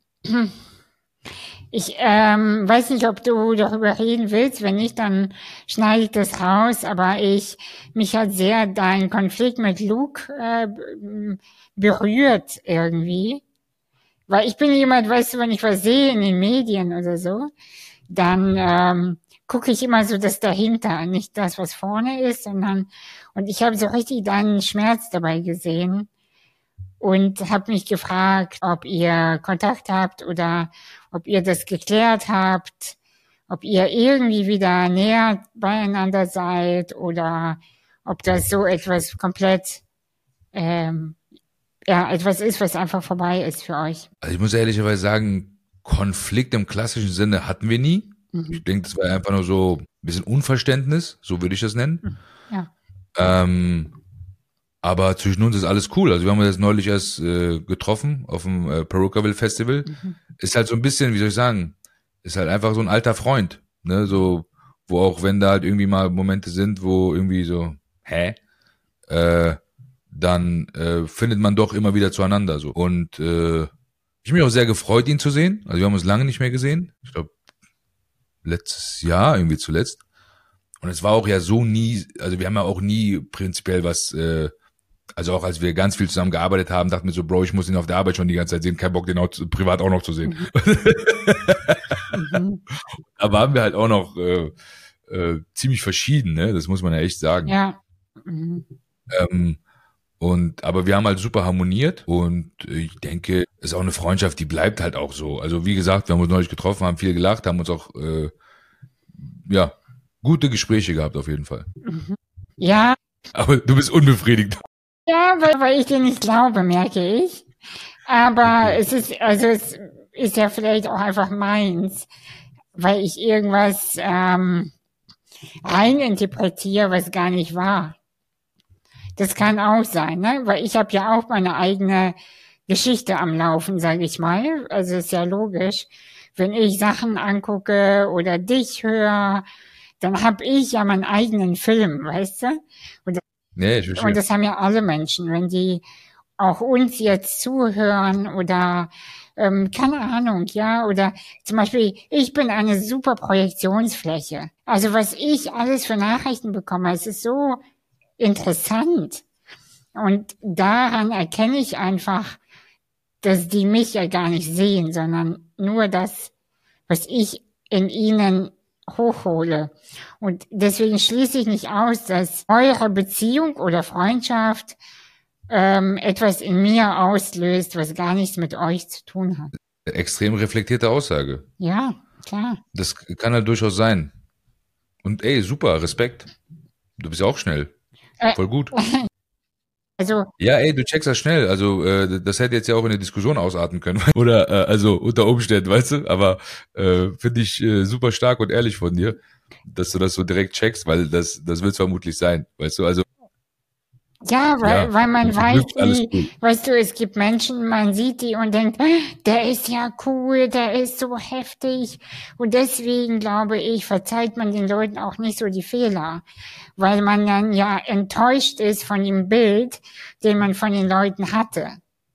ich ähm, weiß nicht, ob du darüber reden willst. Wenn nicht, dann schneide ich das raus. Aber ich mich hat sehr dein Konflikt mit Luke äh, berührt irgendwie, weil ich bin jemand, weißt du, wenn ich was sehe in den Medien oder so, dann ähm, gucke ich immer so das dahinter, nicht das, was vorne ist, sondern und ich habe so richtig deinen Schmerz dabei gesehen und habe mich gefragt, ob ihr Kontakt habt oder ob ihr das geklärt habt, ob ihr irgendwie wieder näher beieinander seid oder ob das so etwas komplett ähm, ja etwas ist, was einfach vorbei ist für euch. Also ich muss ehrlicherweise sagen, Konflikt im klassischen Sinne hatten wir nie. Ich denke, das war einfach nur so ein bisschen Unverständnis, so würde ich das nennen. Ja. Ähm, aber zwischen uns ist alles cool. Also wir haben uns jetzt neulich erst äh, getroffen auf dem äh, Perukaville Festival. Mhm. Ist halt so ein bisschen, wie soll ich sagen, ist halt einfach so ein alter Freund, ne, so, wo auch wenn da halt irgendwie mal Momente sind, wo irgendwie so, hä, äh, dann äh, findet man doch immer wieder zueinander so. Und äh, ich habe mich auch sehr gefreut, ihn zu sehen. Also wir haben uns lange nicht mehr gesehen. Ich glaube letztes Jahr irgendwie zuletzt. Und es war auch ja so nie, also wir haben ja auch nie prinzipiell was, äh, also auch als wir ganz viel zusammen gearbeitet haben, dachten wir so, Bro, ich muss ihn auf der Arbeit schon die ganze Zeit sehen, kein Bock, den auch zu, privat auch noch zu sehen. Mhm. Aber haben wir halt auch noch äh, äh, ziemlich verschieden, ne? Das muss man ja echt sagen. Ja. Mhm. Ähm, und aber wir haben halt super harmoniert und ich denke, es ist auch eine Freundschaft, die bleibt halt auch so. Also wie gesagt, wir haben uns neulich getroffen, haben viel gelacht, haben uns auch äh, ja gute Gespräche gehabt auf jeden Fall. Mhm. Ja. Aber du bist unbefriedigt. Ja, weil, weil ich dir nicht glaube, merke ich. Aber okay. es ist, also es ist ja vielleicht auch einfach meins, weil ich irgendwas ähm, reininterpretiere, was gar nicht war. Das kann auch sein, ne? Weil ich habe ja auch meine eigene Geschichte am Laufen, sage ich mal. Also ist ja logisch. Wenn ich Sachen angucke oder dich höre, dann habe ich ja meinen eigenen Film, weißt du? Und, nee, ich verstehe. Und das haben ja alle Menschen, wenn die auch uns jetzt zuhören oder ähm, keine Ahnung, ja, oder zum Beispiel, ich bin eine super Projektionsfläche. Also was ich alles für Nachrichten bekomme, es ist so interessant. Und daran erkenne ich einfach, dass die mich ja gar nicht sehen, sondern nur das, was ich in ihnen hochhole. Und deswegen schließe ich nicht aus, dass eure Beziehung oder Freundschaft ähm, etwas in mir auslöst, was gar nichts mit euch zu tun hat. Extrem reflektierte Aussage. Ja, klar. Das kann halt durchaus sein. Und ey, super, Respekt. Du bist ja auch schnell. Äh, Voll gut. Also ja, ey, du checkst das schnell. Also äh, das hätte jetzt ja auch in eine Diskussion ausarten können. Oder äh, also unter Umständen, weißt du? Aber äh, finde ich äh, super stark und ehrlich von dir, dass du das so direkt checkst, weil das das wird vermutlich sein, weißt du? Also ja, weil, ja, weil man weiß, wie, weißt du, es gibt Menschen, man sieht die und denkt, der ist ja cool, der ist so heftig. Und deswegen, glaube ich, verzeiht man den Leuten auch nicht so die Fehler. Weil man dann ja enttäuscht ist von dem Bild, den man von den Leuten hatte.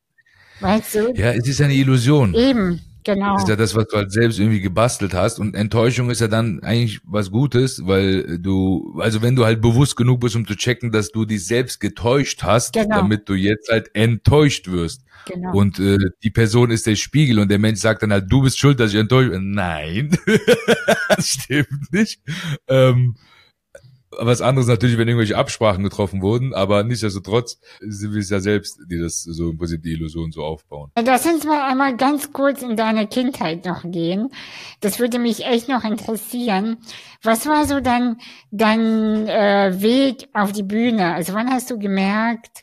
Weißt du? Ja, es ist eine Illusion. Eben. Genau. Das ist ja das, was du halt selbst irgendwie gebastelt hast. Und Enttäuschung ist ja dann eigentlich was Gutes, weil du, also wenn du halt bewusst genug bist, um zu checken, dass du dich selbst getäuscht hast, genau. damit du jetzt halt enttäuscht wirst. Genau. Und äh, die Person ist der Spiegel und der Mensch sagt dann halt, du bist schuld, dass ich enttäuscht bin. Nein, das stimmt nicht. Ähm, Was anderes natürlich, wenn irgendwelche Absprachen getroffen wurden, aber nichtsdestotrotz sind wir es ja selbst, die das so im Prinzip die Illusion so aufbauen. Lass uns mal einmal ganz kurz in deine Kindheit noch gehen. Das würde mich echt noch interessieren. Was war so dein, dein äh, Weg auf die Bühne? Also wann hast du gemerkt,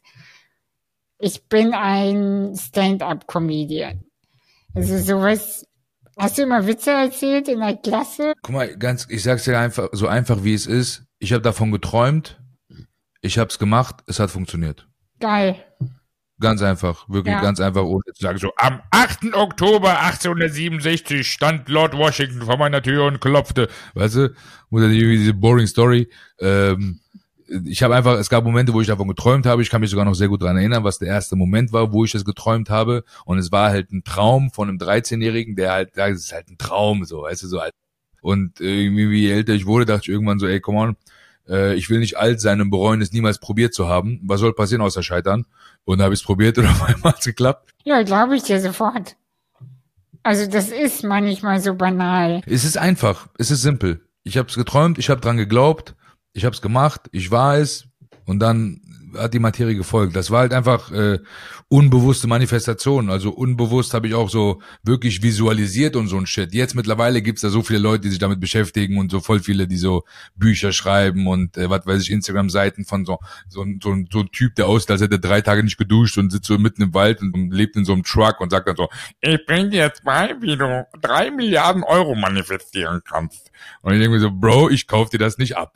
ich bin ein Stand-up-Comedian? Also sowas. Hast du immer Witze erzählt in der Klasse? Guck mal, ganz, ich sag's dir einfach, so einfach wie es ist. Ich habe davon geträumt, ich habe es gemacht, es hat funktioniert. Geil. Ganz einfach, wirklich ja. ganz einfach, ohne zu sagen, so, am achten Oktober achtzehnhundertsiebenundsechzig stand Lord Washington vor meiner Tür und klopfte. Weißt du, oder irgendwie diese boring Story. Ähm, ich habe einfach, es gab Momente, wo ich davon geträumt habe, ich kann mich sogar noch sehr gut daran erinnern, was der erste Moment war, wo ich das geträumt habe. Und es war halt ein Traum von einem dreizehnjährigen, der halt, das ist halt ein Traum, so, weißt du, so halt. Und äh, irgendwie, je älter ich wurde, dachte ich irgendwann so, ey, come on, äh, ich will nicht alt sein und bereuen, es niemals probiert zu haben. Was soll passieren außer scheitern? Und dann habe ich es probiert und auf einmal hat es geklappt. Ja, glaube ich dir sofort. Also das ist manchmal so banal. Es ist einfach, es ist simpel. Ich habe es geträumt, ich habe dran geglaubt, ich habe es gemacht, ich war es und dann hat die Materie gefolgt. Das war halt einfach äh, unbewusste Manifestation. Also unbewusst habe ich auch so wirklich visualisiert und so ein Shit. Jetzt mittlerweile gibt's da so viele Leute, die sich damit beschäftigen und so voll viele, die so Bücher schreiben und äh, was weiß ich, Instagram-Seiten von so so, so, so ein Typ, der aussieht, als hätte er drei Tage nicht geduscht und sitzt so mitten im Wald und lebt in so einem Truck und sagt dann so, ich bring dir jetzt bei, wie du drei Milliarden Euro manifestieren kannst. Und ich denke mir so, Bro, ich kauf dir das nicht ab.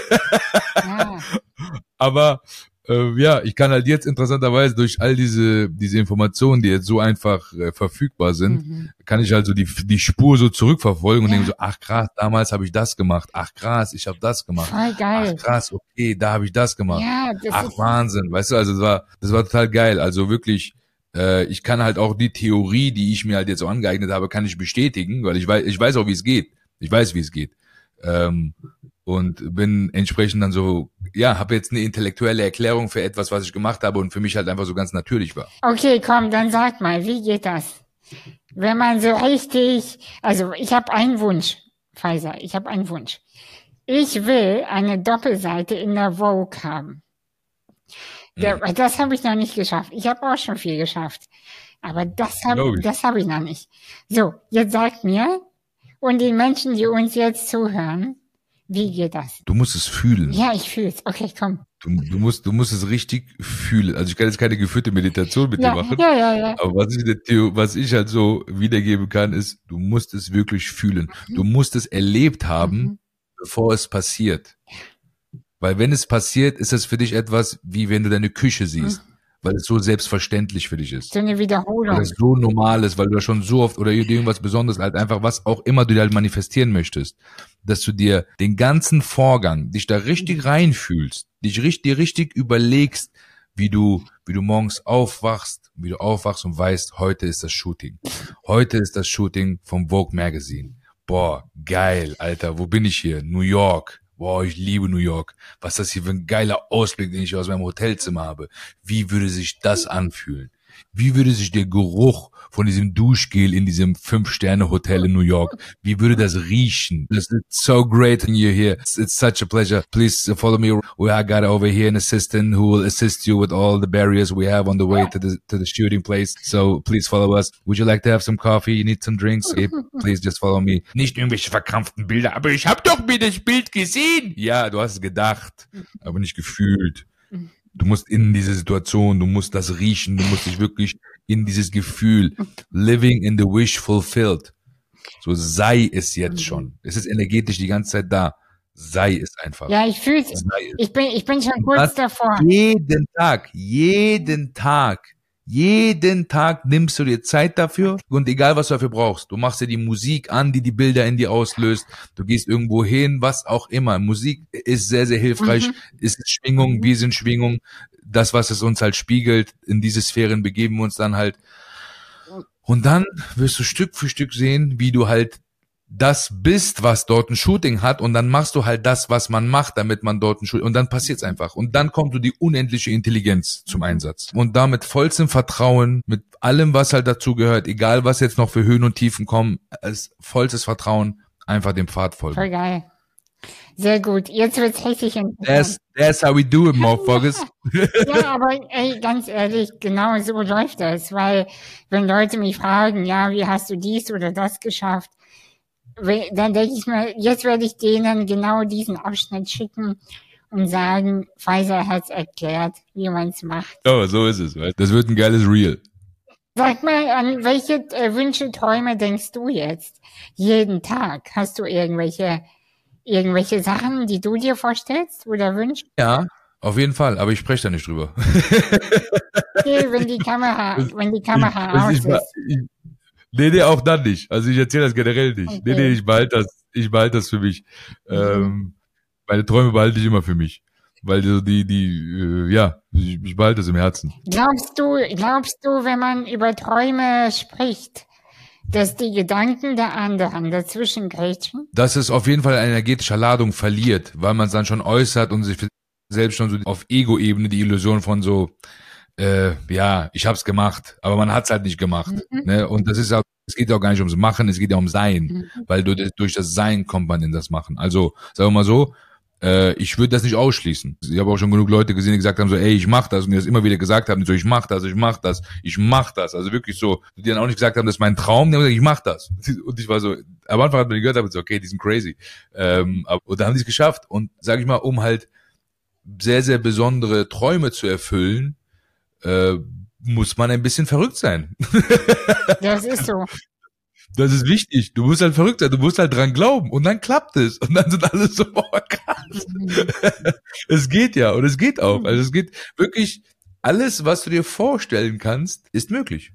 Ja. Aber äh, ja, ich kann halt jetzt interessanterweise durch all diese diese Informationen, die jetzt so einfach äh, verfügbar sind, mhm. kann ich also die die Spur so zurückverfolgen und ja. denke so, ach krass, damals habe ich das gemacht, ach krass, ich habe das gemacht, voll geil. Ach krass, okay, da habe ich das gemacht, ja, das ach ist Wahnsinn, weißt du, also das war das war total geil, also wirklich. Äh, ich kann halt auch die Theorie, die ich mir halt jetzt so angeeignet habe, kann ich bestätigen, weil ich weiß ich weiß auch, wie es geht, ich weiß, wie es geht. Ähm, und bin entsprechend dann so, ja, habe jetzt eine intellektuelle Erklärung für etwas, was ich gemacht habe und für mich halt einfach so ganz natürlich war. Okay, komm, dann sag mal, wie geht das? Wenn man so richtig, also ich habe einen Wunsch, Pfizer, ich habe einen Wunsch. Ich will eine Doppelseite in der Vogue haben. Der, Hm. Das habe ich noch nicht geschafft. Ich habe auch schon viel geschafft. Aber das habe Glaub ich. das hab ich noch nicht. So, jetzt sagt mir und den Menschen, die uns jetzt zuhören, wie geht das? Du musst es fühlen. Ja, ich fühle es. Okay, komm. Du, du musst, du musst es richtig fühlen. Also ich kann jetzt keine geführte Meditation mit Ja, dir machen. ja, ja, ja. Aber was ich, der Theo, was ich halt so wiedergeben kann, ist, du musst es wirklich fühlen. Du musst es erlebt haben, Mhm. bevor es passiert. Weil wenn es passiert, ist es für dich etwas, wie wenn du deine Küche siehst. Weil es so selbstverständlich für dich ist. So eine Weil Wiederholung. es so normal ist, weil du da schon so oft oder irgendwas Besonderes, halt einfach was auch immer du dir halt manifestieren möchtest, dass du dir den ganzen Vorgang, dich da richtig reinfühlst, dich richtig, dir richtig überlegst, wie du, wie du morgens aufwachst, wie du aufwachst und weißt, heute ist das Shooting. Heute ist das Shooting vom Vogue Magazine. Boah, geil, Alter, wo bin ich hier? New York. Boah, ich liebe New York. Was ist das hier für ein geiler Ausblick, den ich aus meinem Hotelzimmer habe. Wie würde sich das anfühlen? Wie würde sich der Geruch von diesem Duschgel in diesem Fünf-Sterne-Hotel in New York, wie würde das riechen? This is so great when you're here. It's, it's such a pleasure. Please follow me. We have got over here an assistant who will assist you with all the barriers we have on the way to the to the shooting place. So please follow us. Would you like to have some coffee? You need some drinks? Okay, please just follow me. Nicht irgendwelche verkrampften Bilder, aber ich habe doch mir das Bild gesehen. Ja, du hast es gedacht, aber nicht gefühlt. Du musst in diese Situation, du musst das riechen, du musst dich wirklich in dieses Gefühl, living in the wish fulfilled. So sei es jetzt schon. Es ist energetisch die ganze Zeit da. Sei es einfach. Ja, ich fühle es. Sei es. Ich bin, ich bin schon Und kurz das davor. Jeden Tag, jeden Tag, jeden Tag nimmst du dir Zeit dafür und egal was du dafür brauchst, du machst dir die Musik an, die die Bilder in dir auslöst, du gehst irgendwo hin, was auch immer. Musik ist sehr, sehr hilfreich, Mhm. ist Schwingung, wir sind Schwingung, das, was es uns halt spiegelt, in diese Sphären begeben wir uns dann halt. Und dann wirst du Stück für Stück sehen, wie du halt das bist, was dort ein Shooting hat und dann machst du halt das, was man macht, damit man dort ein Shooting, und dann passiert's einfach. Und dann kommt so die unendliche Intelligenz zum Einsatz. Und da mit vollstem Vertrauen, mit allem, was halt dazu gehört, egal was jetzt noch für Höhen und Tiefen kommen, als vollstes Vertrauen einfach dem Pfad folgen. Voll geil. Sehr gut. Jetzt wird's richtig interessant. That's, that's how we do it, motherfuckers. Ja, aber ey, ganz ehrlich, genau so läuft das, weil wenn Leute mich fragen, ja, wie hast du dies oder das geschafft, we- dann denke ich mir, jetzt werde ich denen genau diesen Abschnitt schicken und sagen, Pfizer hat's erklärt, wie man's macht. Oh, so ist es. Weißt? Das wird ein geiles Reel. Sag mal, an welche äh, Wünsche, Träume denkst du jetzt? Jeden Tag? Hast du irgendwelche, irgendwelche Sachen, die du dir vorstellst oder wünschst? Ja, auf jeden Fall, aber ich spreche da nicht drüber. Okay, wenn die Kamera, wenn die Kamera Ich- aus ich- ist. ich- Nee, nee, auch dann nicht. Also ich erzähle das generell nicht. Okay. Nee, nee, ich behalte das, ich behalte das für mich. Ähm, meine Träume behalte ich immer für mich. Weil so die, die, äh, ja, ich, ich behalte das im Herzen. Glaubst du, glaubst du, wenn man über Träume spricht, dass die Gedanken der anderen dazwischen grätschen? Dass es auf jeden Fall eine energetische Ladung verliert, weil man es dann schon äußert und sich selbst schon so auf Ego-Ebene die Illusion von so, äh, ja, ich hab's gemacht, aber man hat's halt nicht gemacht. Mhm. Ne? Und das ist auch, es geht ja auch gar nicht ums Machen, es geht ja um Sein, Mhm. weil durch das, durch das Sein kommt man in das Machen. Also, sagen wir mal so, äh, ich würde das nicht ausschließen. Ich habe auch schon genug Leute gesehen, die gesagt haben so, ey, ich mach das, und die das immer wieder gesagt haben, die so, ich mach das, ich mach das, ich mach das. Also wirklich so, die dann auch nicht gesagt haben, das ist mein Traum, die haben gesagt, ich mach das. Und ich war so, am Anfang hat man die gehört, aber so, okay, die sind crazy. Ähm, aber, und da haben die es geschafft. Und sag ich mal, um halt sehr, sehr besondere Träume zu erfüllen, äh, muss man ein bisschen verrückt sein. Das ist so. Das ist wichtig. Du musst halt verrückt sein. Du musst halt dran glauben. Und dann klappt es. Und dann sind alle so, boah, krass. Es geht ja. Und es geht auch. Also es geht wirklich, alles, was du dir vorstellen kannst, ist möglich.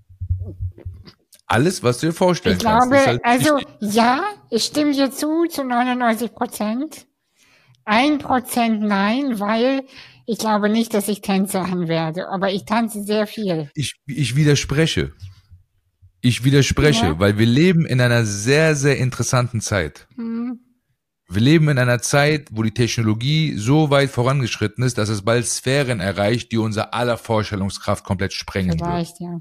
Alles, was du dir vorstellen Ich kannst. glaube, ist halt also wichtig. ja, ich stimme dir zu, zu neunundneunzig Prozent. Ein Prozent nein, weil ich glaube nicht, dass ich Tänzerin werde, aber ich tanze sehr viel. Ich, ich widerspreche. Ich widerspreche, Ja. weil wir leben in einer sehr, sehr interessanten Zeit. Hm. Wir leben in einer Zeit, wo die Technologie so weit vorangeschritten ist, dass es bald Sphären erreicht, die unser aller Vorstellungskraft komplett sprengen Vielleicht, wird. ja.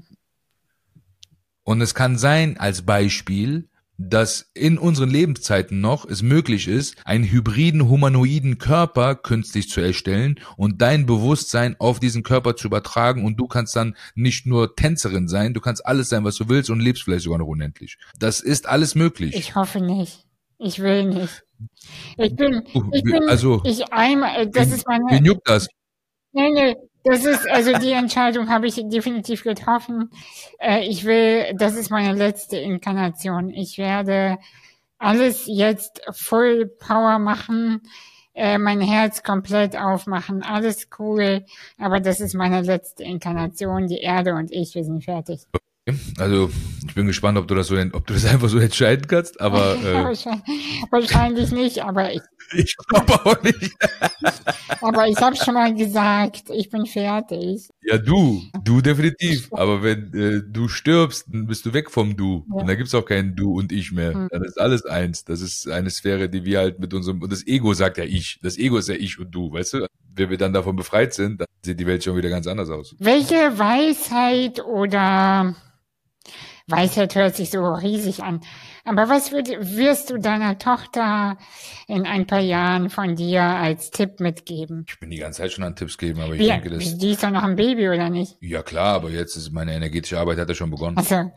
Und es kann sein, als Beispiel, dass in unseren Lebenszeiten noch es möglich ist, einen hybriden humanoiden Körper künstlich zu erstellen und dein Bewusstsein auf diesen Körper zu übertragen und du kannst dann nicht nur Tänzerin sein, du kannst alles sein, was du willst und lebst vielleicht sogar noch unendlich. Das ist alles möglich. Ich hoffe nicht. Ich will nicht. Ich bin, Uh, ich wie- bin, also, ich einmal, das ist meine, Wen juckt das? nee, nee, das ist, also die Entscheidung habe ich definitiv getroffen. Äh, ich will, das ist meine letzte Inkarnation. Ich werde alles jetzt Full Power machen, äh, mein Herz komplett aufmachen, alles cool, aber das ist meine letzte Inkarnation. Die Erde und ich, wir sind fertig. Also, ich bin gespannt, ob du das so, ob du das einfach so entscheiden kannst, aber äh, Wahrscheinlich, wahrscheinlich nicht, aber ich, ich glaube auch nicht. aber ich habe schon mal gesagt, ich bin fertig. Ja, du, du definitiv. Aber wenn äh, du stirbst, dann bist du weg vom Du. Ja. Und da gibt's auch kein Du und Ich mehr. Hm. Dann ist alles eins. Das ist eine Sphäre, die wir halt mit unserem, und das Ego sagt ja Ich. Das Ego ist ja Ich und Du, weißt du? Wenn wir dann davon befreit sind, dann sieht die Welt schon wieder ganz anders aus. Welche Weisheit oder Weisheit hört sich so riesig an. Aber was würd, wirst du deiner Tochter in ein paar Jahren von dir als Tipp mitgeben? Ich bin die ganze Zeit schon an Tipps geben, aber ich Wie, denke, das, die ist doch noch ein Baby, oder nicht? ja klar, aber jetzt ist meine energetische Arbeit hat ja schon begonnen. Also.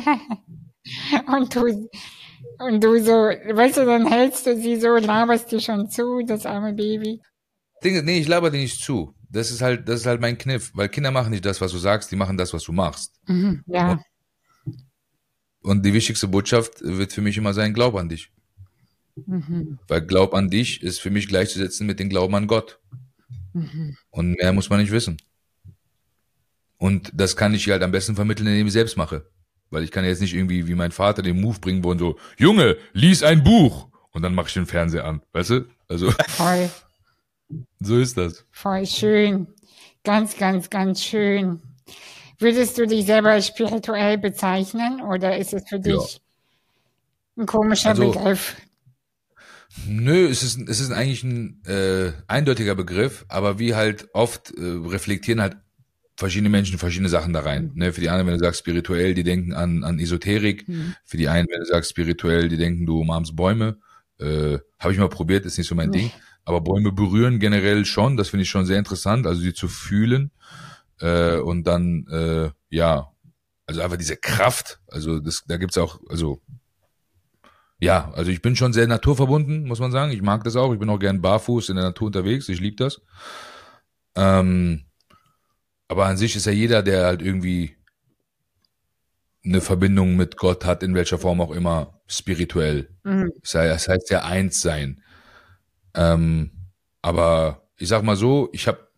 und du, und du so, weißt du, dann hältst du sie so, laberst die schon zu, das arme Baby. Ding, nee, ich laber dir nicht zu. Das ist halt, das ist halt mein Kniff. Weil Kinder machen nicht das, was du sagst, die machen das, was du machst. Mhm, ja. Und die wichtigste Botschaft wird für mich immer sein, glaub an dich. Mhm, Weil Glaub an dich ist für mich gleichzusetzen mit dem Glauben an Gott. mhm. Und mehr muss man nicht wissen. Und das kann ich halt am besten vermitteln, indem ich selbst mache. Weil ich kann jetzt nicht irgendwie wie mein Vater den Move bringen, wo und so, Junge, lies ein Buch. Und dann mache ich den Fernseher an. Weißt du? Also, Voll, so ist das. voll schön. Ganz, ganz, ganz schön. Würdest du dich selber als spirituell bezeichnen oder ist es für dich ein komischer Also, Begriff? Nö, es ist, es ist eigentlich ein äh, eindeutiger Begriff, aber wie halt oft äh, reflektieren halt verschiedene Menschen verschiedene Sachen da rein. Ne? Für die anderen, wenn du sagst spirituell, die denken an, an Esoterik. Mhm. Für die einen, wenn du sagst spirituell, die denken, du umarmst Bäume. Äh, Habe ich mal probiert, ist nicht so mein Nee. Ding. Aber Bäume berühren generell schon, das finde ich schon sehr interessant, also sie zu fühlen. Äh, und dann, äh, ja, also einfach diese Kraft, also das, da gibt's auch, also ja, also ich bin schon sehr naturverbunden, muss man sagen. Ich mag das auch. Ich bin auch gern barfuß in der Natur unterwegs. Ich liebe das. Ähm, aber an sich ist ja jeder, der halt irgendwie eine Verbindung mit Gott hat, in welcher Form auch immer, spirituell. Mhm. Das heißt, das heißt ja eins sein. Ähm, aber ich sag mal so, ich habe,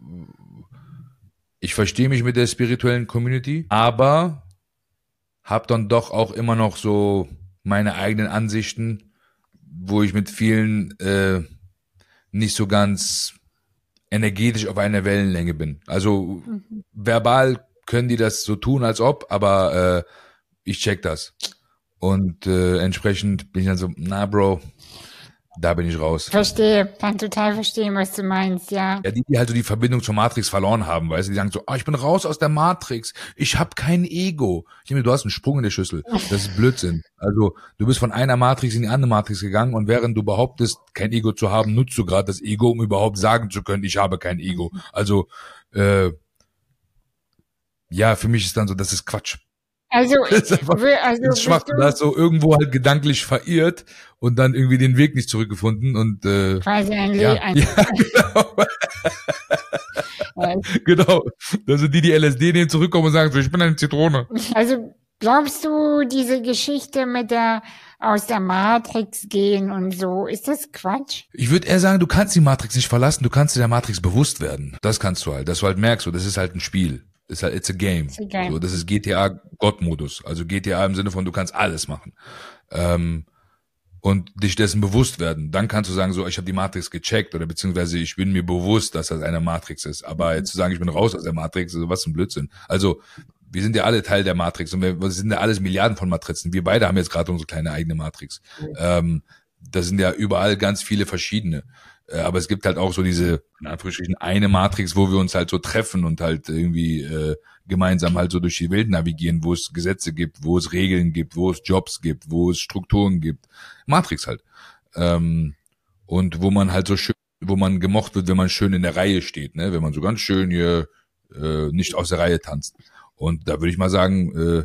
ich verstehe mich mit der spirituellen Community, aber habe dann doch auch immer noch so meine eigenen Ansichten, wo ich mit vielen äh, nicht so ganz energetisch auf einer Wellenlänge bin. Also Mhm. verbal können die das so tun, als ob, aber äh, ich check das. Und äh, entsprechend bin ich dann so, na Bro, da bin ich raus. Verstehe, kann total verstehen, was du meinst, ja. Ja, die, die halt so die Verbindung zur Matrix verloren haben, weißt du, die sagen so, ah, ich bin raus aus der Matrix, ich habe kein Ego. Ich meine, du hast einen Sprung in der Schüssel. Das ist Blödsinn. Also, du bist von einer Matrix in die andere Matrix gegangen und während du behauptest, kein Ego zu haben, nutzt du gerade das Ego, um überhaupt sagen zu können, ich habe kein Ego. Also, äh, ja, für mich ist dann so, das ist Quatsch. Also, Das ist einfach, wir- also das ist schwach. bist Du hast so irgendwo halt gedanklich verirrt und dann irgendwie den Weg nicht zurückgefunden und äh, quasi ein, ja, Le ein ja, genau. äh, Genau. Also die, die L S D nehmen, zurückkommen und sagen so, ich bin eine Zitrone. Also glaubst du, diese Geschichte mit der aus der Matrix gehen und so, ist das Quatsch? Ich würde eher sagen, du kannst die Matrix nicht verlassen, du kannst dir der Matrix bewusst werden. Das kannst du halt, dass du halt merkst, so, das ist halt ein Spiel. Das ist halt, it's a game. It's a game. So, das ist G T A Gott-Modus. Also G T A im Sinne von, du kannst alles machen. Ähm, und dich dessen bewusst werden. Dann kannst du sagen, so, ich habe die Matrix gecheckt oder beziehungsweise ich bin mir bewusst, dass das eine Matrix ist. Aber jetzt zu sagen, ich bin raus aus der Matrix, also was für ein Blödsinn. Also wir sind ja alle Teil der Matrix und wir, wir sind ja alles Milliarden von Matrizen. Wir beide haben jetzt gerade unsere kleine eigene Matrix. Mhm. Ähm, da sind ja überall ganz viele verschiedene. Äh, aber es gibt halt auch so diese, in Anführungsstrichen, eine Matrix, wo wir uns halt so treffen und halt irgendwie äh, gemeinsam halt so durch die Welt navigieren, wo es Gesetze gibt, wo es Regeln gibt, wo es Jobs gibt, wo es Strukturen gibt. Matrix halt. Ähm, und wo man halt so schön, wo man gemocht wird, wenn man schön in der Reihe steht, ne? Wenn man so ganz schön hier äh, nicht aus der Reihe tanzt. Und da würde ich mal sagen, äh,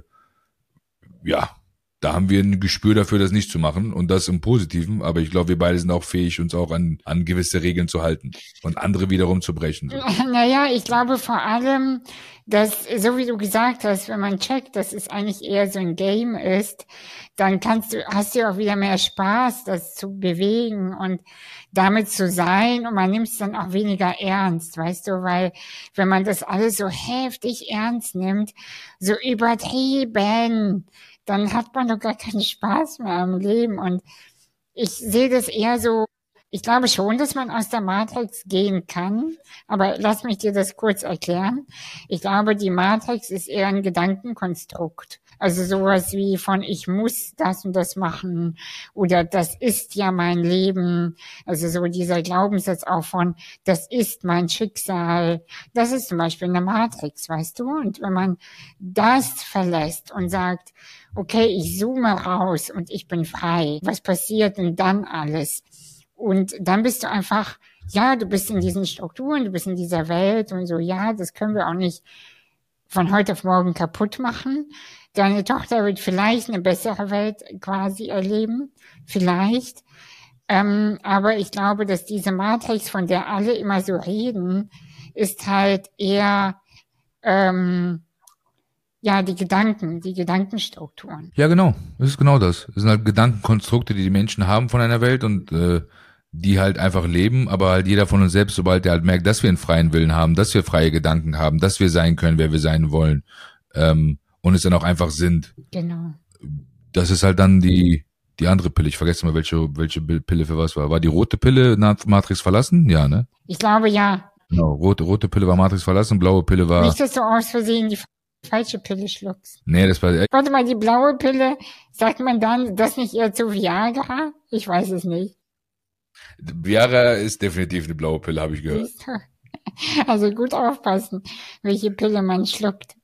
ja, da haben wir ein Gespür dafür, das nicht zu machen und das im Positiven, aber ich glaube, wir beide sind auch fähig, uns auch an, an gewisse Regeln zu halten und andere wiederum zu brechen. So. Naja, ich glaube vor allem, dass, so wie du gesagt hast, wenn man checkt, dass es eigentlich eher so ein Game ist, dann kannst du, hast du auch wieder mehr Spaß, das zu bewegen und damit zu sein und man nimmt es dann auch weniger ernst, weißt du, weil wenn man das alles so heftig ernst nimmt, so übertrieben, dann hat man doch gar keinen Spaß mehr am Leben. Und ich sehe das eher so, ich glaube schon, dass man aus der Matrix gehen kann, aber lass mich dir das kurz erklären. Ich glaube, die Matrix ist eher ein Gedankenkonstrukt. Also sowas wie von ich muss das und das machen oder das ist ja mein Leben. Also so dieser Glaubenssatz auch von das ist mein Schicksal. Das ist zum Beispiel eine Matrix, weißt du? Und wenn man das verlässt und sagt, okay, ich zoome raus und ich bin frei, was passiert denn dann alles? Und dann bist du einfach, ja, du bist in diesen Strukturen, du bist in dieser Welt und so, ja, das können wir auch nicht von heute auf morgen kaputt machen. Deine Tochter wird vielleicht eine bessere Welt quasi erleben, vielleicht. Ähm, aber ich glaube, dass diese Matrix, von der alle immer so reden, ist halt eher, ähm, ja, die Gedanken, die Gedankenstrukturen. Ja, genau. Das ist genau das. Das sind halt Gedankenkonstrukte, die die Menschen haben von einer Welt und äh, die halt einfach leben, aber halt jeder von uns selbst, sobald der halt merkt, dass wir einen freien Willen haben, dass wir freie Gedanken haben, dass wir sein können, wer wir sein wollen, ähm, und es dann auch einfach sind. Genau. Das ist halt dann die die andere Pille. Ich vergesse mal, welche welche Pille für was war. War die rote Pille Matrix verlassen? Ja, ne? Ich glaube, ja. Genau, rote rote Pille war Matrix verlassen, blaue Pille war... Nicht, dass du aus Versehen die falsche Pille schluckst. Nee, das war... Warte mal, die blaue Pille, sagt man dann, das nicht eher zu Viagra? Ich weiß es nicht. Viagra ist definitiv eine blaue Pille, habe ich gehört. Siehst du? Also gut aufpassen, welche Pille man schluckt.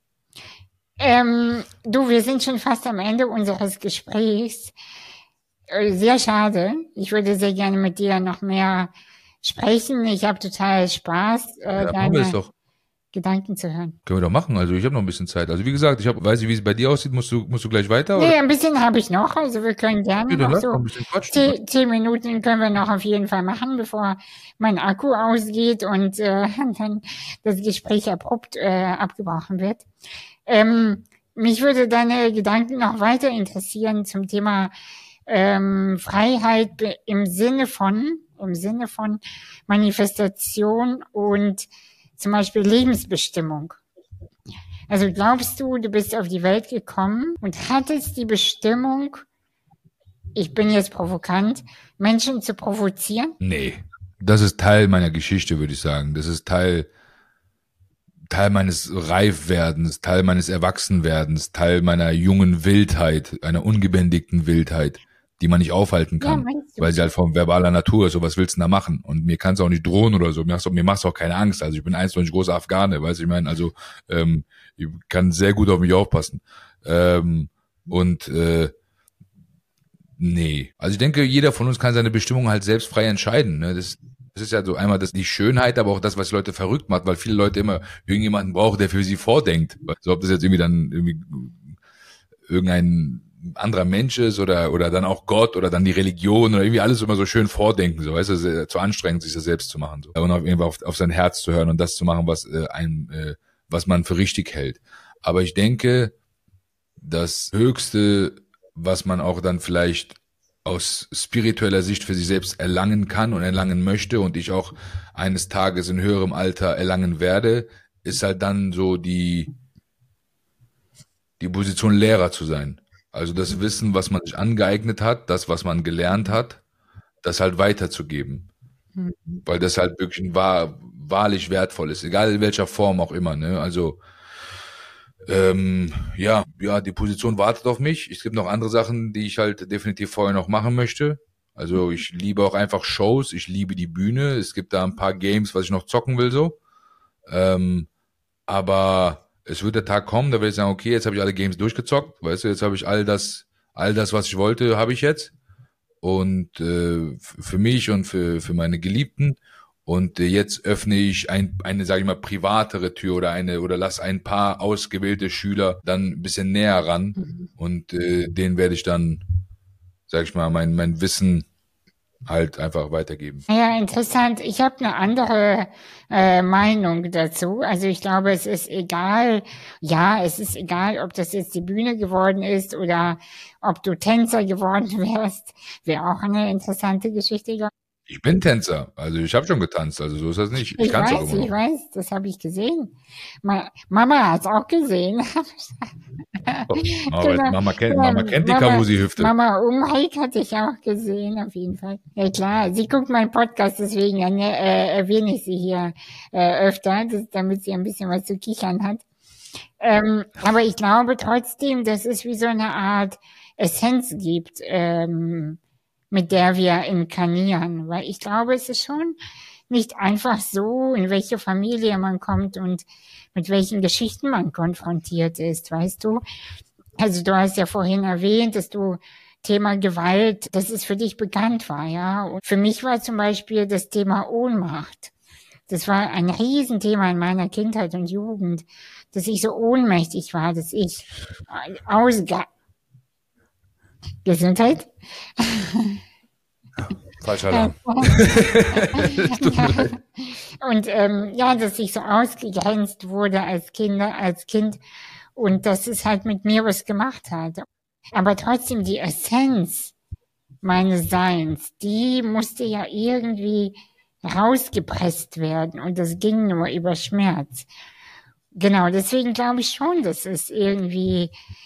Ähm, du, wir sind schon fast am Ende unseres Gesprächs. Äh, Sehr schade. Ich würde sehr gerne mit dir noch mehr sprechen. Ich habe total Spaß, äh, Ja, machen wir es deine doch. Gedanken zu hören. Können wir doch machen. Also ich habe noch ein bisschen Zeit. Also wie gesagt, ich hab, weiß nicht, wie es bei dir aussieht. Musst du musst du gleich weiter? Nee, Oder? ein bisschen habe ich noch. Also wir können gerne Ja, dann noch lass so mal ein bisschen quatschen. zehn, zehn Minuten können wir noch auf jeden Fall machen, bevor mein Akku ausgeht und äh, dann das Gespräch abrupt äh, abgebrochen wird. Ähm, mich würde deine Gedanken noch weiter interessieren zum Thema ähm, Freiheit be- im Sinne von, im Sinne von Manifestation und zum Beispiel Lebensbestimmung. Also glaubst du, du bist auf die Welt gekommen und hattest die Bestimmung, ich bin jetzt provokant, Menschen zu provozieren? Nee. Das ist Teil meiner Geschichte, würde ich sagen. Das ist Teil Teil meines Reifwerdens, Teil meines Erwachsenwerdens, Teil meiner jungen Wildheit, einer ungebändigten Wildheit, die man nicht aufhalten Ja, kann, meinst du? weil sie halt von verbaler Natur ist. So, was willst du denn da machen? Und mir kann es auch nicht drohen oder so. Mir macht's auch, mir macht's auch keine Angst. Also ich bin eins neunzig großer Afghane, weißt du, ich meine, also ähm, ich kann sehr gut auf mich aufpassen. Ähm, und äh, nee. Also ich denke, jeder von uns kann seine Bestimmung halt selbst frei entscheiden. Ne? Das, das ist ja so einmal das die Schönheit, aber auch das, was Leute verrückt macht, weil viele Leute immer irgendjemanden brauchen, der für sie vordenkt. So, ob das jetzt irgendwie dann irgendwie irgendein anderer Mensch ist oder oder dann auch Gott oder dann die Religion oder irgendwie alles immer so schön vordenken, so, weißt du, sehr- zu anstrengend, sich das selbst zu machen. So. Und auf, irgendwie auf, auf sein Herz zu hören und das zu machen, was äh, einem, äh, was man für richtig hält. Aber ich denke, das Höchste, was man auch dann vielleicht aus spiritueller Sicht für sich selbst erlangen kann und erlangen möchte und ich auch eines Tages in höherem Alter erlangen werde, ist halt dann so die, die Position Lehrer zu sein. Also das Wissen, was man sich angeeignet hat, das, was man gelernt hat, das halt weiterzugeben. Hm. Weil das halt wirklich ein wahr, wahrlich wertvoll ist, egal in welcher Form auch immer, ne? Also ähm, ja, ja, die Position wartet auf mich. Es gibt noch andere Sachen, die ich halt definitiv vorher noch machen möchte. Also ich liebe auch einfach Shows, ich liebe die Bühne. Es gibt da ein paar Games, was ich noch zocken will so. Ähm, aber es wird der Tag kommen, da werde ich sagen, okay, jetzt habe ich alle Games durchgezockt, weißt du, jetzt habe ich all das, all das, was ich wollte, habe ich jetzt. Und äh, für mich und für für meine Geliebten. Und äh, jetzt öffne ich ein, eine, sage ich mal, privatere Tür oder eine oder lass ein paar ausgewählte Schüler dann ein bisschen näher ran Mhm. und äh, denen werde ich dann, sage ich mal, mein mein Wissen halt einfach weitergeben. Ja, interessant. Ich habe eine andere äh, Meinung dazu. Also ich glaube, es ist egal, ja, es ist egal, ob das jetzt die Bühne geworden ist oder ob du Tänzer geworden wärst. Wäre auch eine interessante Geschichte. Ich bin Tänzer, also ich habe schon getanzt, also so ist das nicht. Ich, Ich kann's auch weiß, immer ich noch. weiß, das habe ich gesehen. Ma Mama hat's auch gesehen. Oh, Mama, Genau. Mama kennt, Ja, Mama kennt die Mama, Kavusi-Hüfte. Mama Umheik hatte ich auch gesehen, auf jeden Fall. Ja klar, sie guckt meinen Podcast, deswegen äh, erwähne ich sie hier äh, öfter, das, damit sie ein bisschen was zu kichern hat. Ähm, aber ich glaube trotzdem, dass es wie so eine Art Essenz gibt, ähm, mit der wir inkarnieren. Weil ich glaube, es ist schon nicht einfach so, in welche Familie man kommt und mit welchen Geschichten man konfrontiert ist, weißt du? Also du hast ja vorhin erwähnt, dass du Thema Gewalt, dass es für dich bekannt war, ja. Und für mich war zum Beispiel das Thema Ohnmacht. Das war ein Riesenthema in meiner Kindheit und Jugend, dass ich so ohnmächtig war, dass ich ausge... Gesundheit? Falscher Alarm. Und ähm, ja, dass ich so ausgegrenzt wurde als Kinder, als Kind und dass es halt mit mir was gemacht hat. Aber trotzdem die Essenz meines Seins, die musste ja irgendwie rausgepresst werden und das ging nur über Schmerz. Genau, deswegen glaube ich schon, dass es irgendwie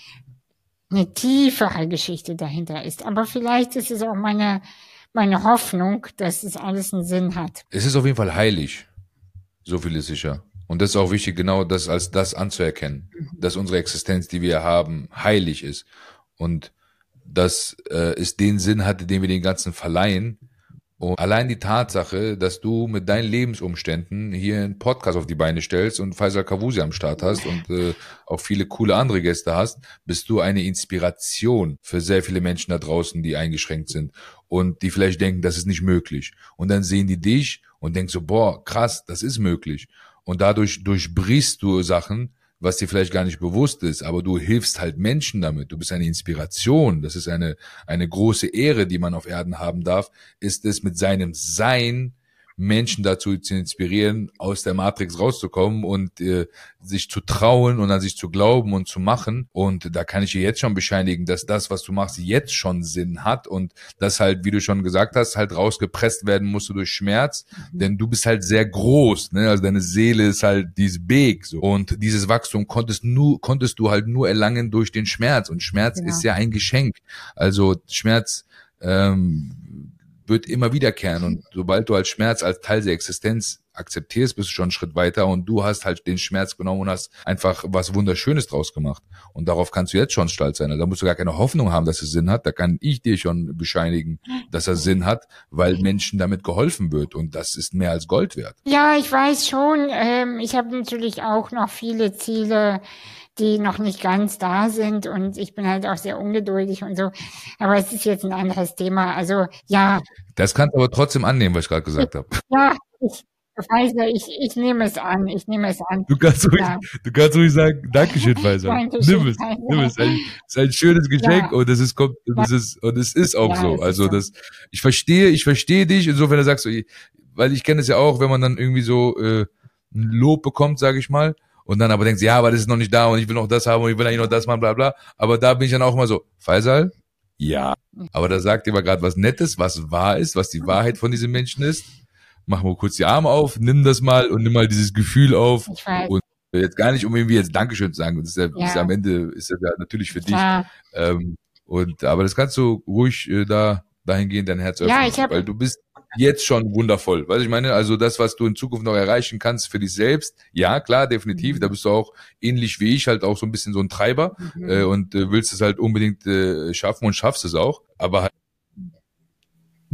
eine tiefere Geschichte dahinter ist. Aber vielleicht ist es auch meine meine Hoffnung, dass es alles einen Sinn hat. Es ist auf jeden Fall heilig. So viel ist sicher. Und das ist auch wichtig, genau das als das anzuerkennen, dass unsere Existenz, die wir haben, heilig ist. Und dass äh, es den Sinn hatte, den wir den Ganzen verleihen. Und allein die Tatsache, dass du mit deinen Lebensumständen hier einen Podcast auf die Beine stellst und Faisal Kavusi am Start hast und äh, auch viele coole andere Gäste hast, bist du eine Inspiration für sehr viele Menschen da draußen, die eingeschränkt sind und die vielleicht denken, das ist nicht möglich. Und dann sehen die dich und denken so, boah, krass, das ist möglich. Und dadurch durchbrichst du Sachen, was dir vielleicht gar nicht bewusst ist, aber du hilfst halt Menschen damit. Du bist eine Inspiration. Das ist eine, eine große Ehre, die man auf Erden haben darf, ist es mit seinem Sein Menschen dazu zu inspirieren, aus der Matrix rauszukommen und äh, sich zu trauen und an sich zu glauben und zu machen. Und da kann ich dir jetzt schon bescheinigen, dass das, was du machst, jetzt schon Sinn hat und das halt, wie du schon gesagt hast, halt rausgepresst werden musste durch Schmerz, mhm. denn du bist halt sehr groß, ne? Also deine Seele ist halt, die ist big, so. Und dieses Wachstum konntest nur, konntest du halt nur erlangen durch den Schmerz und Schmerz genau. ist ja ein Geschenk. Also Schmerz, ähm, wird immer wiederkehren und sobald du als Schmerz als Teil der Existenz akzeptierst, bist du schon einen Schritt weiter und du hast halt den Schmerz genommen und hast einfach was Wunderschönes draus gemacht und darauf kannst du jetzt schon stolz sein. Da musst du gar keine Hoffnung haben, dass es Sinn hat, da kann ich dir schon bescheinigen, dass er Sinn hat, weil Menschen damit geholfen wird und das ist mehr als Gold wert. Ja, ich weiß schon, ähm, ich habe natürlich auch noch viele Ziele, die noch nicht ganz da sind und ich bin halt auch sehr ungeduldig und so. Aber es ist jetzt ein anderes Thema. Also ja. Das kannst du aber trotzdem annehmen, was ich gerade gesagt habe. Ja, ich weiß ja, ich, ich nehme es an. Ich nehme es an. Du kannst ruhig, ja. du kannst ruhig sagen, Dankeschön, Faisal. Dankeschön, Nimm es, nimm es. Es ist ein schönes Geschenk ja. und es ist, kommt, es ist, und es ist auch ja, so. Also das, ich verstehe, ich verstehe dich, insofern du sagst, weil ich kenne es ja auch, wenn man dann irgendwie so äh, ein Lob bekommt, sage ich mal, und dann aber denkst, ja, aber das ist noch nicht da und ich will noch das haben und ich will eigentlich noch das machen, bla bla. Aber da bin ich dann auch immer so, Faisal, ja. Aber da sagt ihr mal gerade was Nettes, was wahr ist, was die Wahrheit von diesem Menschen ist. Mach mal kurz die Arme auf, nimm das mal und nimm mal dieses Gefühl auf. Und jetzt gar nicht, um irgendwie jetzt Dankeschön zu sagen. Das ist ja, ja. Ist am Ende ist ja natürlich für dich. Ähm, und aber das kannst du ruhig äh, da dahingehend dein Herz öffnen, ja, ich hab, weil du bist jetzt schon wundervoll. Weißt du, ich meine, also das, was du in Zukunft noch erreichen kannst für dich selbst, ja, klar, definitiv, mhm. da bist du auch ähnlich wie ich, halt auch so ein bisschen so ein Treiber mhm. äh, und äh, willst es halt unbedingt äh, schaffen und schaffst es auch, aber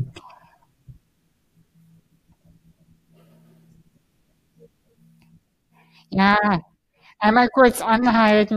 Ja, einmal kurz anhalten.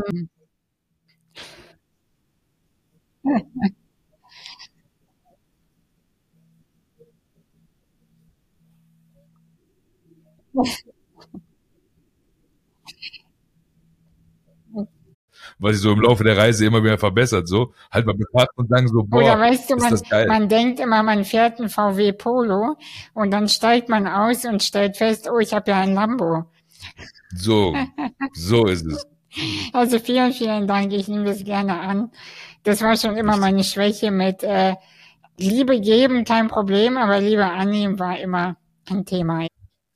Was sich so im Laufe der Reise immer wieder verbessert, so. Halt mal betrachten und sagen so, Oder boah, weißt du, ist man, das geil. man denkt immer, man fährt einen V W Polo und dann steigt man aus und stellt fest, oh, ich habe ja ein Lambo. So, so ist es. Also vielen, vielen Dank, ich nehme das gerne an. Das war schon immer meine Schwäche mit äh, Liebe geben, kein Problem, aber Liebe annehmen war immer ein Thema.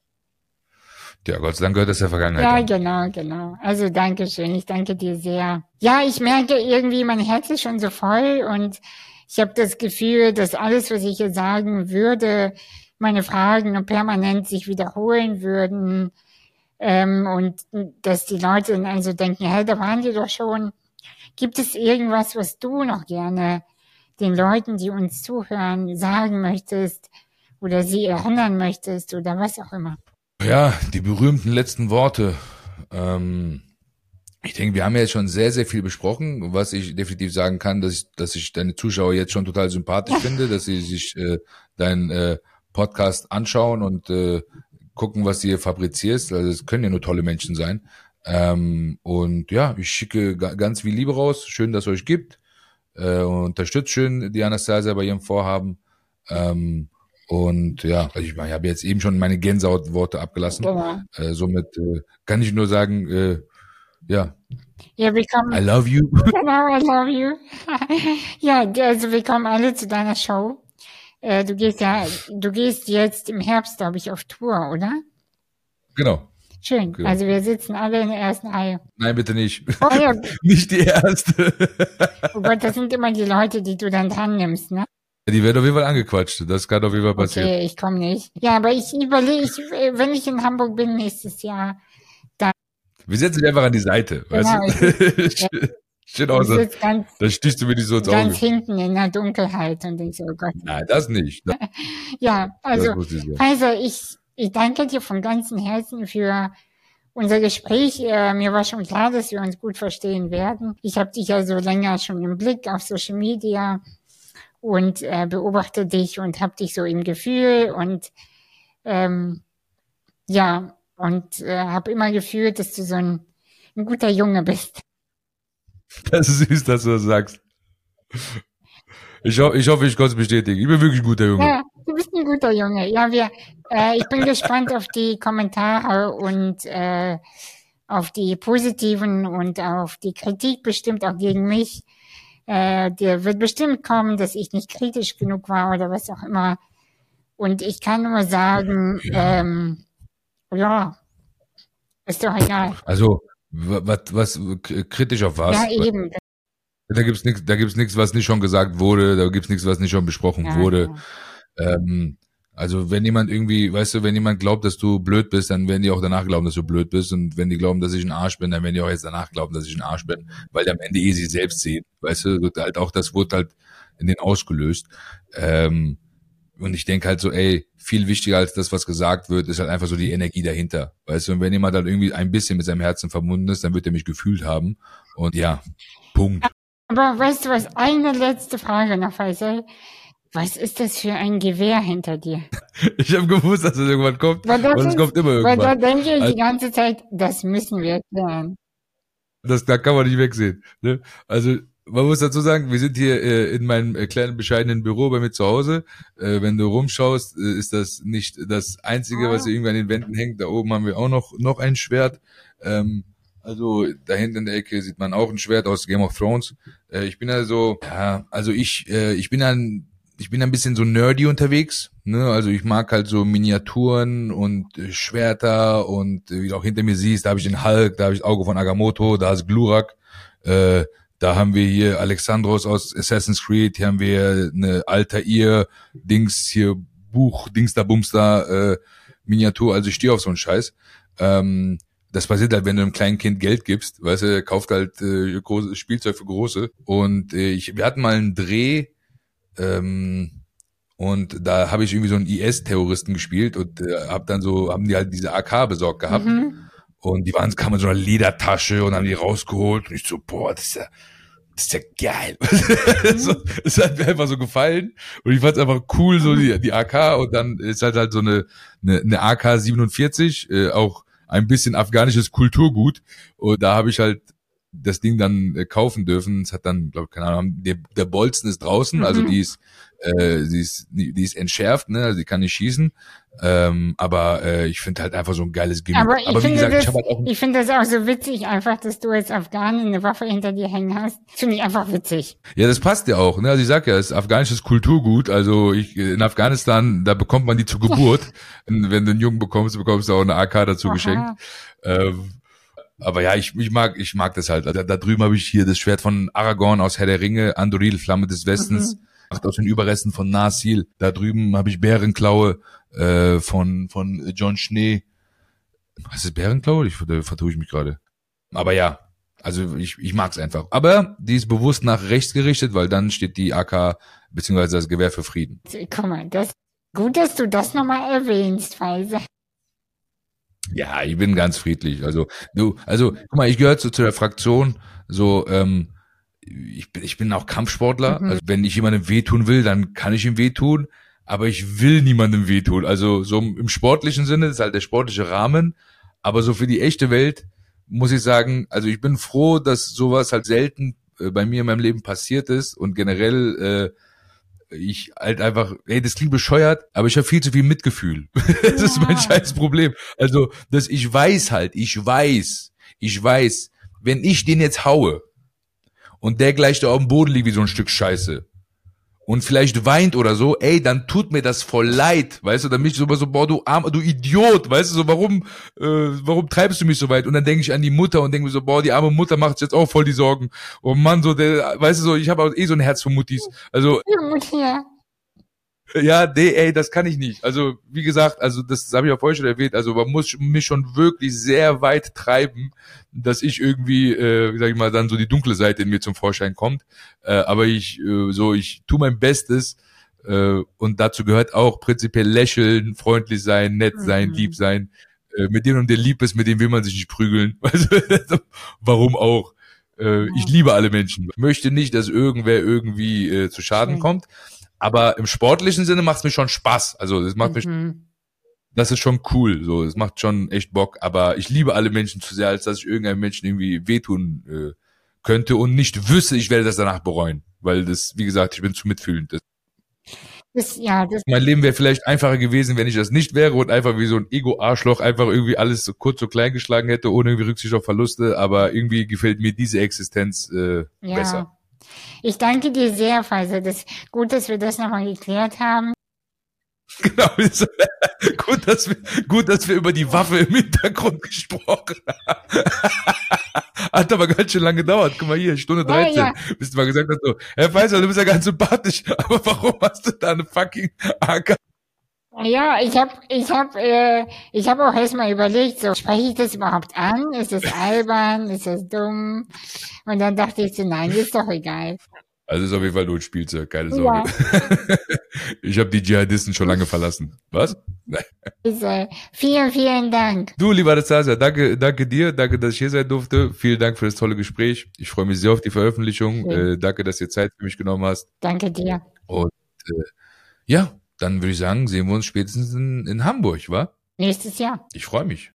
Ja, Gott sei Dank gehört das der Vergangenheit Ja, an. genau, genau. Also danke schön, ich danke dir sehr. Ja, ich merke irgendwie, mein Herz ist schon so voll und ich habe das Gefühl, dass alles, was ich jetzt sagen würde, meine Fragen permanent sich wiederholen würden ähm, und dass die Leute dann also denken, hey, da waren die doch schon. Gibt es irgendwas, was du noch gerne den Leuten, die uns zuhören, sagen möchtest oder sie erinnern möchtest oder was auch immer? Ja, die berühmten letzten Worte. Ähm, ich denke, wir haben ja jetzt schon sehr, sehr viel besprochen, was ich definitiv sagen kann, dass ich, dass ich deine Zuschauer jetzt schon total sympathisch finde, dass sie sich äh, deinen äh, Podcast anschauen und äh, gucken, was du hier fabrizierst. Also es können ja nur tolle Menschen sein. Ähm, und ja, ich schicke ga- ganz viel Liebe raus. Schön, dass es euch gibt. Äh, unterstützt schön die Anastasia bei ihrem Vorhaben. Ähm, und ja, also ich meine, ich habe jetzt eben schon meine Gänsehautworte abgelassen. Genau. Äh, somit äh, kann ich nur sagen, äh, ja, Ja, willkommen. I love you. Genau, I love you. Ja, also willkommen alle zu deiner Show. Äh, du gehst ja, du gehst jetzt im Herbst, glaube ich, auf Tour, oder? Genau. Schön. Genau. Also wir sitzen alle in der ersten Reihe. Nein, bitte nicht. Oh ja, Nicht die erste. oh Gott, das sind immer die Leute, die du dann dran nimmst, ne? Die werden auf jeden Fall angequatscht. Das kann auf jeden Fall passieren. Okay, ich komme nicht. Ja, aber ich überlege, ich, wenn ich in Hamburg bin nächstes Jahr, Wir setzen dich einfach an die Seite, weißt Genau, du? Schön ich aus. sitze ganz, Da stichst du mir nicht so ins ganz Auge. hinten in der Dunkelheit und denk so, oh Gott. Nein, das nicht. Das, Ja, also, das muss ich sagen. Kaiser, ich, ich danke dir von ganzem Herzen für unser Gespräch. Äh, mir war schon klar, dass wir uns gut verstehen werden. Ich habe dich ja so länger schon im Blick auf Social Media und äh, beobachte dich und habe dich so im Gefühl und ähm, ja, und äh, habe immer gefühlt, dass du so ein, ein guter Junge bist. Das ist süß, dass du das sagst. Ich, ho ich hoffe, ich kann es bestätigen. Ich bin wirklich ein guter Junge. Ja, du bist ein guter Junge. Ja, wir, äh, ich bin gespannt auf die Kommentare und äh, auf die positiven und auf die Kritik bestimmt auch gegen mich. Äh, der wird bestimmt kommen, dass ich nicht kritisch genug war oder was auch immer. Und ich kann nur sagen, Ja. ähm, ja, ist doch egal. Also, wa- was, was, k- kritisch auf was? Ja, eben. Da gibt's nichts, da gibt's nichts, was nicht schon gesagt wurde, da gibt's nichts, was nicht schon besprochen Ja, wurde. ja. Ähm, also wenn jemand irgendwie, weißt du, wenn jemand glaubt, dass du blöd bist, dann werden die auch danach glauben, dass du blöd bist. Und wenn die glauben, dass ich ein Arsch bin, dann werden die auch jetzt danach glauben, dass ich ein Arsch bin, weil die am Ende eh sie selbst sehen. Weißt du, wird halt auch das wurde halt in den ausgelöst. Ähm, und ich denke halt so, ey, viel wichtiger als das, was gesagt wird, ist halt einfach so die Energie dahinter. Weißt du, und wenn jemand halt irgendwie ein bisschen mit seinem Herzen verbunden ist, dann wird er mich gefühlt haben. Und ja, Punkt. Aber weißt du was, eine letzte Frage noch, Faisal. Was ist das für ein Gewehr hinter dir? Ich habe gewusst, dass es irgendwann kommt. Weil das Und es ist, kommt immer weil da irgendwann. denke ich Also, die ganze Zeit, das müssen wir klären. das, da kann man nicht wegsehen. Ne? Also man muss dazu sagen, wir sind hier äh, in meinem äh, kleinen bescheidenen Büro bei mir zu Hause. Äh, wenn du rumschaust, äh, ist das nicht das Einzige, was hier irgendwie an den Wänden hängt. Da oben haben wir auch noch noch ein Schwert. Ähm, also da hinten in der Ecke sieht man auch ein Schwert aus Game of Thrones. Äh, ich bin also, ja, also ich äh, ich bin ein ich bin ein bisschen so nerdy unterwegs. Ne? Also ich mag halt so Miniaturen und äh, Schwerter und äh, wie du auch hinter mir siehst, da habe ich den Hulk, da habe ich das Auge von Agamotto, da ist Glurak. Äh, Da haben wir hier Alexandros aus Assassin's Creed, hier haben wir eine Altair-Dings, hier Buch, Dings da Bums da, äh, Miniatur, also ich stehe auf so einen Scheiß. Ähm, das passiert halt, wenn du einem kleinen Kind Geld gibst, weißt du, kauft halt äh, große Spielzeug für Große. Und äh, ich, wir hatten mal einen Dreh, ähm, und da habe ich irgendwie so einen I S-Terroristen gespielt und äh, hab dann so, haben die halt diese A K besorgt gehabt. Mhm. Und die waren, kamen in so einer Ledertasche und haben die rausgeholt. Und ich so, boah, das ist ja, das ist ja geil. so, es hat mir einfach so gefallen. Und ich fand es einfach cool, so die, die A K. Und dann ist halt halt so eine, eine, eine A K siebenundvierzig, äh, auch ein bisschen afghanisches Kulturgut. Und da habe ich halt das Ding dann äh, kaufen dürfen. Es hat dann, glaube ich, keine Ahnung, der, der Bolzen ist draußen, also die ist, äh, die ist, die, die ist entschärft, ne, also die kann nicht schießen. Ähm, aber äh, ich finde halt einfach so ein geiles Gimmick. Aber ich aber wie finde gesagt, das, ich habe halt auch ich finde das auch so witzig, einfach, dass du als Afghanin eine Waffe hinter dir hängen hast. Finde ich einfach witzig. ja, das passt ja auch, ne? Also ich sag ja, es ist afghanisches Kulturgut. Also ich in Afghanistan, da bekommt man die zur Geburt. Und wenn du einen Jungen bekommst, bekommst du auch eine A K dazu Aha. geschenkt. Ähm, aber ja, ich, ich mag, ich mag das halt. Also da drüben habe ich hier das Schwert von Aragorn aus Herr der Ringe, Anduril, Flamme des Westens, Mhm. macht aus den Überresten von Narsil. Da drüben habe ich Bärenklaue äh, von von John Schnee. Was ist Bärenklaue? Ich da vertue ich mich gerade. Aber ja, also ich ich mag's einfach. Aber die ist bewusst nach rechts gerichtet, weil dann steht die A K beziehungsweise das Gewehr für Frieden. Guck mal, das, gut, dass du das nochmal erwähnst, Faisal. Ja, ich bin ganz friedlich. Also du, also guck mal, ich gehöre zu, zu der Fraktion. So, ähm, ich bin, ich bin auch Kampfsportler. Mhm. Also wenn ich jemandem wehtun will, dann kann ich ihm wehtun. Aber ich will niemandem wehtun. Also so im sportlichen Sinne ist halt der sportliche Rahmen. Aber so für die echte Welt muss ich sagen, also ich bin froh, dass sowas halt selten äh, bei mir in meinem Leben passiert ist und generell äh, ich halt einfach, ey, das klingt bescheuert, aber ich habe viel zu viel Mitgefühl. Das ist mein Ja. scheiß Problem. Also, dass ich weiß halt, ich weiß, ich weiß, wenn ich den jetzt haue und der gleich da auf dem Boden liegt wie so ein Stück Scheiße und vielleicht weint oder so, ey, dann tut mir das voll leid, weißt du, dann bin ich so immer so, boah, du armer, du Idiot, weißt du, so, warum, äh, warum treibst du mich so weit? Und dann denke ich an die Mutter und denke mir so, boah, die arme Mutter macht sich jetzt auch voll die Sorgen. Oh Mann, so, der, weißt du, so, ich habe auch eh so ein Herz für Muttis. Also, Ja. ja, nee, ey, das kann ich nicht. Also, wie gesagt, also das habe ich auch vorher schon erwähnt, also man muss mich schon wirklich sehr weit treiben, dass ich irgendwie, äh, wie sag ich mal, dann so die dunkle Seite in mir zum Vorschein kommt. Äh, aber ich, äh, so, ich tue mein Bestes äh, und dazu gehört auch prinzipiell lächeln, freundlich sein, nett sein, Mhm. lieb sein. Äh, mit dem, der lieb ist, mit dem will man sich nicht prügeln. Also, warum auch? Äh, ich liebe alle Menschen. Ich möchte nicht, dass irgendwer irgendwie äh, zu Schaden Schön. kommt. Aber im sportlichen Sinne macht es mir schon Spaß. Also das macht mich, Mhm. das ist schon cool. So, es macht schon echt Bock. Aber ich liebe alle Menschen zu sehr, als dass ich irgendeinem Menschen irgendwie wehtun äh, könnte und nicht wüsste, ich werde das danach bereuen. Weil das, wie gesagt, ich bin zu mitfühlend. Das, Das, ja, das, mein Leben wäre vielleicht einfacher gewesen, wenn ich das nicht wäre und einfach wie so ein Ego-Arschloch einfach irgendwie alles so kurz so klein geschlagen hätte, ohne irgendwie Rücksicht auf Verluste. Aber irgendwie gefällt mir diese Existenz äh, ja. besser. Ich danke dir sehr, Faisal. Das, gut, dass wir das nochmal geklärt haben. Genau. gut, dass wir, gut, dass wir über die Waffe im Hintergrund gesprochen haben. Hat aber ganz schön lange gedauert. Guck mal hier, Stunde dreizehn. Ja, Bis du mal gesagt hast, so, Herr Faisal, du bist ja ganz sympathisch, aber warum hast du da eine fucking A K? Ja, ich habe ich hab, äh, ich hab auch erstmal überlegt, so, spreche ich das überhaupt an? Ist das albern? Ist das dumm? Und dann dachte ich so, nein, ist doch egal. Also ist auf jeden Fall nur ein Spielzeug, keine Ja. Sorge. Ich habe die Dschihadisten schon lange verlassen. Was? Nein. Also, vielen, vielen Dank. Du, lieber Anastasia, danke, danke dir, danke, dass ich hier sein durfte. Vielen Dank für das tolle Gespräch. Ich freue mich sehr auf die Veröffentlichung. Schön. Äh, danke, dass du dir Zeit für mich genommen hast. Danke dir. Und äh, ja, dann würde ich sagen, sehen wir uns spätestens in, in Hamburg, wa? Nächstes Jahr. Ich freue mich.